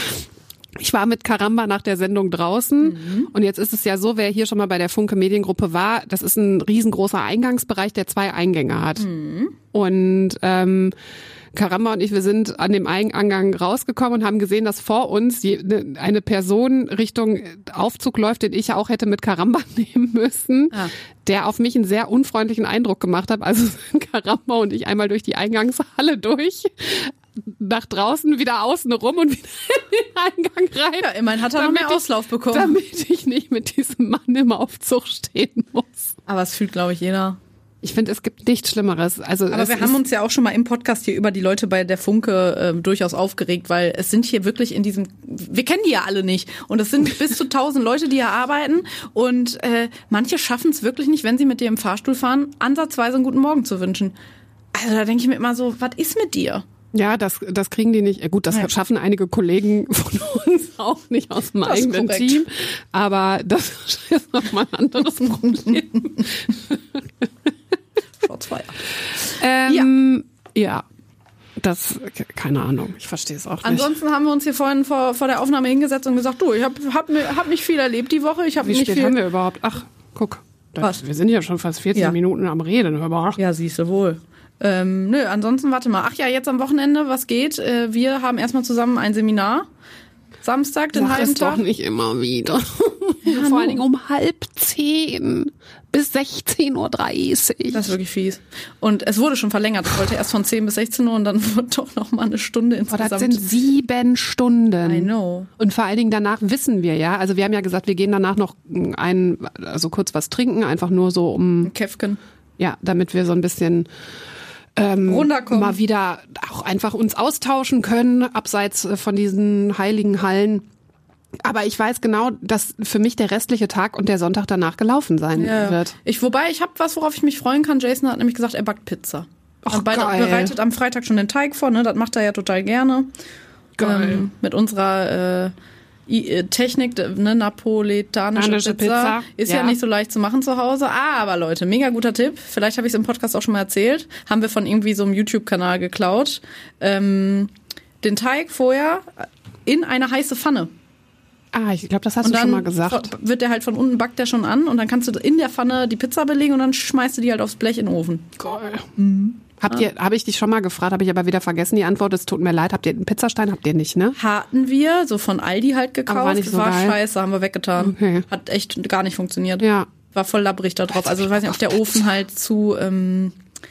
Speaker 2: Ich war mit Karamba nach der Sendung draußen mhm. und jetzt ist es ja so, wer hier schon mal bei der Funke Mediengruppe war, das ist ein riesengroßer Eingangsbereich, der zwei Eingänge hat. Mhm. Und ähm, Karamba und ich, wir sind an dem Eingang rausgekommen und haben gesehen, dass vor uns je, ne, eine Person Richtung Aufzug läuft, den ich ja auch hätte mit Karamba nehmen müssen,
Speaker 3: Ah.
Speaker 2: der auf mich einen sehr unfreundlichen Eindruck gemacht hat. Also sind Karamba und ich einmal durch die Eingangshalle durch, nach draußen, wieder außen rum und wieder in den Eingang rein.
Speaker 3: Ja, immerhin hat er noch
Speaker 2: damit
Speaker 3: mehr
Speaker 2: ich-
Speaker 3: Auslauf bekommen.
Speaker 2: Damit ich nicht mit diesem Mann im Aufzug stehen muss.
Speaker 3: Aber es fühlt, glaube ich, jeder.
Speaker 2: Ich finde, es gibt nichts Schlimmeres. Also
Speaker 3: Aber
Speaker 2: es
Speaker 3: wir
Speaker 2: ist,
Speaker 3: haben uns ja auch schon mal im Podcast hier über die Leute bei der Funke äh, durchaus aufgeregt, weil es sind hier wirklich in diesem, wir kennen die ja alle nicht und es sind bis zu tausend Leute, die hier arbeiten und äh, manche schaffen es wirklich nicht, wenn sie mit dir im Fahrstuhl fahren, ansatzweise einen guten Morgen zu wünschen. Also da denke ich mir immer so, was ist mit dir?
Speaker 2: Ja, das, das kriegen die nicht. Ja, gut, das
Speaker 3: Ja.
Speaker 2: schaffen einige Kollegen von uns auch nicht aus dem
Speaker 3: Das ist
Speaker 2: eigenen
Speaker 3: korrekt.
Speaker 2: Team. Aber das ist nochmal ein anderes Problem.
Speaker 3: Schwarzfeier.
Speaker 2: ähm, ja. Das, keine Ahnung. Ich verstehe es auch nicht.
Speaker 3: Ansonsten haben wir uns hier vorhin vor, vor der Aufnahme hingesetzt und gesagt, du, ich habe hab, mir- hab nicht viel erlebt die Woche. Ich habe
Speaker 2: Wie
Speaker 3: nicht
Speaker 2: spät
Speaker 3: viel.
Speaker 2: haben wir überhaupt? Ach, guck. Das,
Speaker 3: Was?
Speaker 2: Wir sind ja schon fast vierzehn
Speaker 3: Ja.
Speaker 2: Minuten am Reden. Hör mal.
Speaker 3: Ja, siehst du wohl. Ähm, nö, ansonsten warte mal. Ach ja, jetzt am Wochenende, was geht? Äh, wir haben erstmal zusammen ein Seminar. Samstag, den
Speaker 2: Sag
Speaker 3: halben
Speaker 2: es doch
Speaker 3: Tag.
Speaker 2: nicht immer wieder. Vor allen Dingen um halb zehn bis sechzehn Uhr dreißig.
Speaker 3: Das ist wirklich fies. Und es wurde schon verlängert. Ich wollte erst von zehn bis sechzehn Uhr und dann wurde doch noch mal eine Stunde
Speaker 2: Oh,
Speaker 3: insgesamt.
Speaker 2: das sind sieben Stunden.
Speaker 3: I know.
Speaker 2: Und vor allen Dingen danach wissen wir ja, also wir haben ja gesagt, wir gehen danach noch ein, also kurz was trinken, einfach nur so um,
Speaker 3: Käfken.
Speaker 2: ja, damit wir so ein bisschen ähm,
Speaker 3: Runterkommen.
Speaker 2: mal wieder auch einfach uns austauschen können, abseits äh, von diesen heiligen Hallen. Aber ich weiß genau, dass für mich der restliche Tag und der Sonntag danach gelaufen sein
Speaker 3: Ja.
Speaker 2: wird.
Speaker 3: Ich, wobei, ich habe was, worauf ich mich freuen kann. Jason hat nämlich gesagt, er backt Pizza.
Speaker 2: Ach,
Speaker 3: und beide
Speaker 2: geil.
Speaker 3: bereitet am Freitag schon den Teig vor, ne? Das macht er ja total gerne.
Speaker 2: Geil.
Speaker 3: Ähm, mit unserer äh, I- äh, Technik, ne, napoletanische
Speaker 2: Spanische
Speaker 3: Pizza.
Speaker 2: Pizza,
Speaker 3: Ist ja.
Speaker 2: ja.
Speaker 3: nicht so leicht zu machen zu Hause. Aber Leute, mega guter Tipp. Vielleicht habe ich es im Podcast auch schon mal erzählt. Haben wir von irgendwie so einem YouTube-Kanal geklaut. Ähm, den Teig vorher in eine heiße Pfanne.
Speaker 2: Ah, ich glaube, das hast
Speaker 3: Und
Speaker 2: du
Speaker 3: dann
Speaker 2: schon mal gesagt.
Speaker 3: wird der halt von unten, backt der schon an und dann kannst du in der Pfanne die Pizza belegen und dann schmeißt du die halt aufs Blech in den Ofen.
Speaker 2: Geil. Habt ihr, habe ich dich schon mal gefragt, habe ich aber wieder vergessen die Antwort. Es tut mir leid. Habt ihr einen Pizzastein? Habt ihr nicht, ne?
Speaker 3: Hatten wir, so von Aldi halt gekauft.
Speaker 2: Aber war nicht so
Speaker 3: war
Speaker 2: geil.
Speaker 3: scheiße, haben wir weggetan.
Speaker 2: Okay.
Speaker 3: Hat echt gar nicht funktioniert.
Speaker 2: Ja.
Speaker 3: War voll labbrig da drauf. Also ich weiß nicht, ob der Ofen halt zu ähm,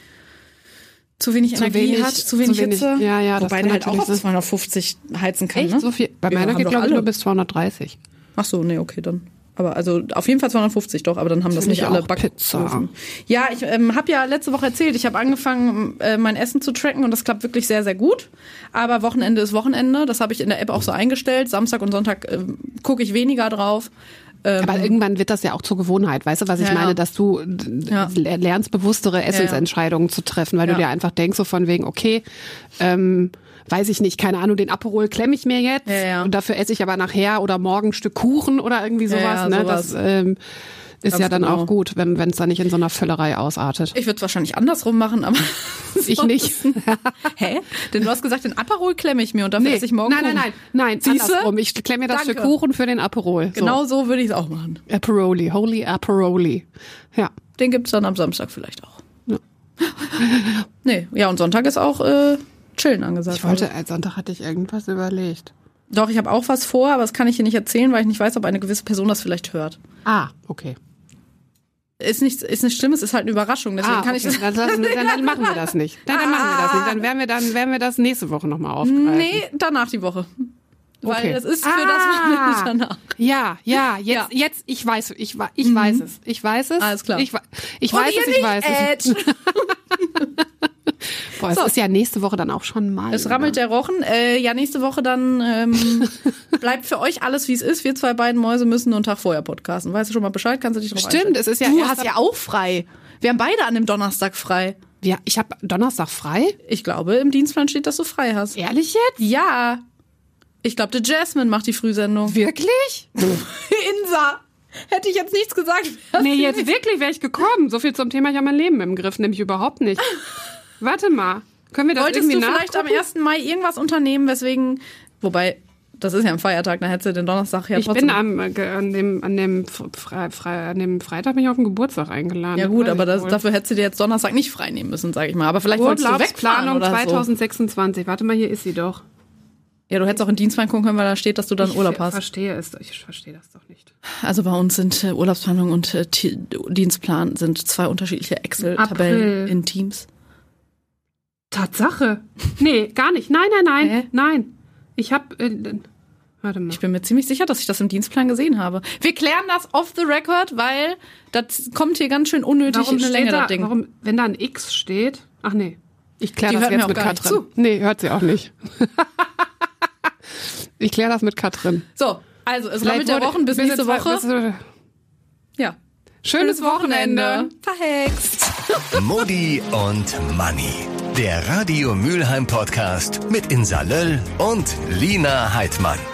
Speaker 3: zu wenig
Speaker 2: Zu
Speaker 3: Energie
Speaker 2: wenig-
Speaker 3: hat, zu wenig
Speaker 2: zu wenig-
Speaker 3: Hitze.
Speaker 2: ja, ja, das
Speaker 3: Wobei
Speaker 2: kann
Speaker 3: der halt auch
Speaker 2: natürlich
Speaker 3: auf
Speaker 2: sein.
Speaker 3: zweihundertfünfzig heizen kann,
Speaker 2: Echt
Speaker 3: ne?
Speaker 2: so viel? Bei
Speaker 3: Ja,
Speaker 2: meiner
Speaker 3: haben
Speaker 2: geht,
Speaker 3: doch
Speaker 2: glaube ich,
Speaker 3: alle.
Speaker 2: nur bis zweihundertdreißig.
Speaker 3: Ach so, nee, okay, dann. Aber also auf jeden Fall zweihundertfünfzig doch, aber dann haben das
Speaker 2: Finde
Speaker 3: nicht
Speaker 2: ich
Speaker 3: alle
Speaker 2: auch
Speaker 3: Backofen.
Speaker 2: Pizza.
Speaker 3: Ja, ich ähm, habe ja letzte Woche erzählt, ich habe angefangen, äh, mein Essen zu tracken und das klappt wirklich sehr, sehr gut. Aber Wochenende ist Wochenende, das habe ich in der App auch so eingestellt. Samstag und Sonntag äh, gucke ich weniger drauf. Ähm,
Speaker 2: Aber irgendwann wird das ja auch zur Gewohnheit. Weißt du, was ich
Speaker 3: Ja, ja.
Speaker 2: meine? Dass du d-
Speaker 3: Ja.
Speaker 2: lernst, bewusstere Essensentscheidungen zu treffen, weil
Speaker 3: Ja.
Speaker 2: du dir einfach denkst, so von wegen, okay, ähm, weiß ich nicht, keine Ahnung, den Aperol klemme ich mir jetzt
Speaker 3: Ja, ja.
Speaker 2: und dafür esse ich aber nachher oder morgen ein Stück Kuchen oder irgendwie sowas.
Speaker 3: Ja, ja,
Speaker 2: ne?
Speaker 3: sowas.
Speaker 2: Das ähm, ist
Speaker 3: Ganz
Speaker 2: ja dann
Speaker 3: genau.
Speaker 2: auch gut, wenn es dann nicht in so einer Völlerei ausartet.
Speaker 3: Ich würde es wahrscheinlich andersrum machen, aber
Speaker 2: Ich nicht.
Speaker 3: Hä? Denn du hast gesagt, den Aperol klemme ich mir und dafür esse ich morgen
Speaker 2: nein, nein,
Speaker 3: Kuchen.
Speaker 2: nein, nein,
Speaker 3: Siehste?
Speaker 2: andersrum. Ich klemme mir das
Speaker 3: Danke.
Speaker 2: Stück Kuchen für den Aperol.
Speaker 3: Genau so würde ich es auch machen.
Speaker 2: So. Aperoli, Holy Aperoli. Ja.
Speaker 3: Den gibt's dann am Samstag vielleicht auch.
Speaker 2: Ja.
Speaker 3: Nee, ja, und Sonntag ist auch äh, Chillen angesagt.
Speaker 2: Ich wollte, als Sonntag hatte ich irgendwas überlegt.
Speaker 3: Doch, ich habe auch was vor, aber das kann ich hier nicht erzählen, weil ich nicht weiß, ob eine gewisse Person das vielleicht hört.
Speaker 2: Ah, okay.
Speaker 3: Ist nicht, ist nicht schlimm, es ist halt eine Überraschung, deswegen
Speaker 2: ah,
Speaker 3: kann
Speaker 2: okay.
Speaker 3: ich das...
Speaker 2: Dann, lassen, dann, dann machen wir das nicht. Dann, dann machen wir das nicht. Dann werden wir, dann werden wir das nächste Woche nochmal aufgreifen.
Speaker 3: Nee, danach die Woche. Weil
Speaker 2: Okay.
Speaker 3: das ist für
Speaker 2: Ah.
Speaker 3: das Wochenende danach.
Speaker 2: Ja, ja, jetzt,
Speaker 3: Ja.
Speaker 2: jetzt, ich weiß, ich, wa- ich weiß es. Ich weiß es.
Speaker 3: Alles klar.
Speaker 2: Ich, wa- ich
Speaker 3: Und
Speaker 2: weiß
Speaker 3: ihr
Speaker 2: es, ich
Speaker 3: nicht,
Speaker 2: weiß es.
Speaker 3: Ed.
Speaker 2: Boah, es
Speaker 3: So.
Speaker 2: ist ja nächste Woche dann auch schon mal.
Speaker 3: Es rammelt der Rochen. Äh, ja, nächste Woche dann ähm, bleibt für euch alles, wie es ist. Wir zwei beiden Mäuse müssen nur einen Tag vorher podcasten. Weißt du schon mal Bescheid? Kannst du dich drauf
Speaker 2: Stimmt,
Speaker 3: einstellen?
Speaker 2: es ist ja
Speaker 3: Du
Speaker 2: erst
Speaker 3: hast
Speaker 2: ab-
Speaker 3: ja auch frei. Wir haben beide an dem Donnerstag frei.
Speaker 2: Ja, ich habe Donnerstag frei.
Speaker 3: Ich glaube, im Dienstplan steht, dass du frei hast.
Speaker 2: Ehrlich jetzt?
Speaker 3: Ja. Ich glaube, die Jasmine macht die Frühsendung.
Speaker 2: Wirklich?
Speaker 3: Insa. Hätte ich jetzt nichts gesagt.
Speaker 2: Nee, jetzt wirklich wäre ich gekommen. So viel zum Thema, ich habe mein Leben im Griff, nämlich überhaupt nicht. Warte mal, können wir das
Speaker 3: Wolltest
Speaker 2: irgendwie
Speaker 3: du vielleicht am
Speaker 2: nachgucken?
Speaker 3: ersten Mai irgendwas unternehmen, weswegen, wobei, das ist ja ein Feiertag, dann hättest du den Donnerstag ja
Speaker 2: Ich
Speaker 3: trotzdem.
Speaker 2: bin am, äh, an, dem, an, dem Fre Fre an dem Freitag bin ich auf den Geburtstag eingeladen.
Speaker 3: ja gut,
Speaker 2: Weiß
Speaker 3: aber
Speaker 2: ich
Speaker 3: das,
Speaker 2: wohl.
Speaker 3: dafür hättest du dir jetzt Donnerstag nicht frei nehmen müssen, sag ich mal. Aber vielleicht wolltest du wegfahren
Speaker 2: Urlaubsplanung
Speaker 3: oder so.
Speaker 2: zwanzig sechsundzwanzig. Warte mal, hier ist sie doch.
Speaker 3: Ja, du hättest auch in Dienstplan gucken können, weil da steht, dass du dann
Speaker 2: ich
Speaker 3: Urlaub
Speaker 2: ver-
Speaker 3: hast.
Speaker 2: verstehe es. Ich verstehe das doch nicht.
Speaker 3: Also bei uns sind äh, Urlaubsplanung und äh, T- Dienstplan sind zwei unterschiedliche Excel-Tabellen
Speaker 2: April.
Speaker 3: in Teams.
Speaker 2: Tatsache. Nee, gar nicht. Nein, nein, nein.
Speaker 3: Hä?
Speaker 2: Nein. Ich hab. Äh, warte mal.
Speaker 3: Ich bin mir ziemlich sicher, dass ich das im Dienstplan gesehen habe. Wir klären das off the record, weil das kommt hier ganz schön unnötig
Speaker 2: Warum
Speaker 3: in eine
Speaker 2: steht
Speaker 3: Länge,
Speaker 2: da,
Speaker 3: das Ding.
Speaker 2: warum, wenn da ein X steht? Ach nee. Ich kläre
Speaker 3: Die
Speaker 2: das
Speaker 3: hört mir
Speaker 2: jetzt
Speaker 3: auch
Speaker 2: mit
Speaker 3: gar nicht
Speaker 2: Katrin.
Speaker 3: zu.
Speaker 2: Nee, hört sie auch nicht. Ich kläre das mit Katrin.
Speaker 3: So, also es
Speaker 2: Vielleicht
Speaker 3: rammelt der
Speaker 2: wurde-
Speaker 3: Wochen bis
Speaker 2: bis
Speaker 3: nächste
Speaker 2: in zwei-
Speaker 3: Woche.
Speaker 2: bis-
Speaker 3: Ja.
Speaker 2: Schönes Wochenende.
Speaker 3: Verhext.
Speaker 1: Mutti und Manni. Der Radio Mülheim Podcast mit Insa Löll und Lina Heidmann.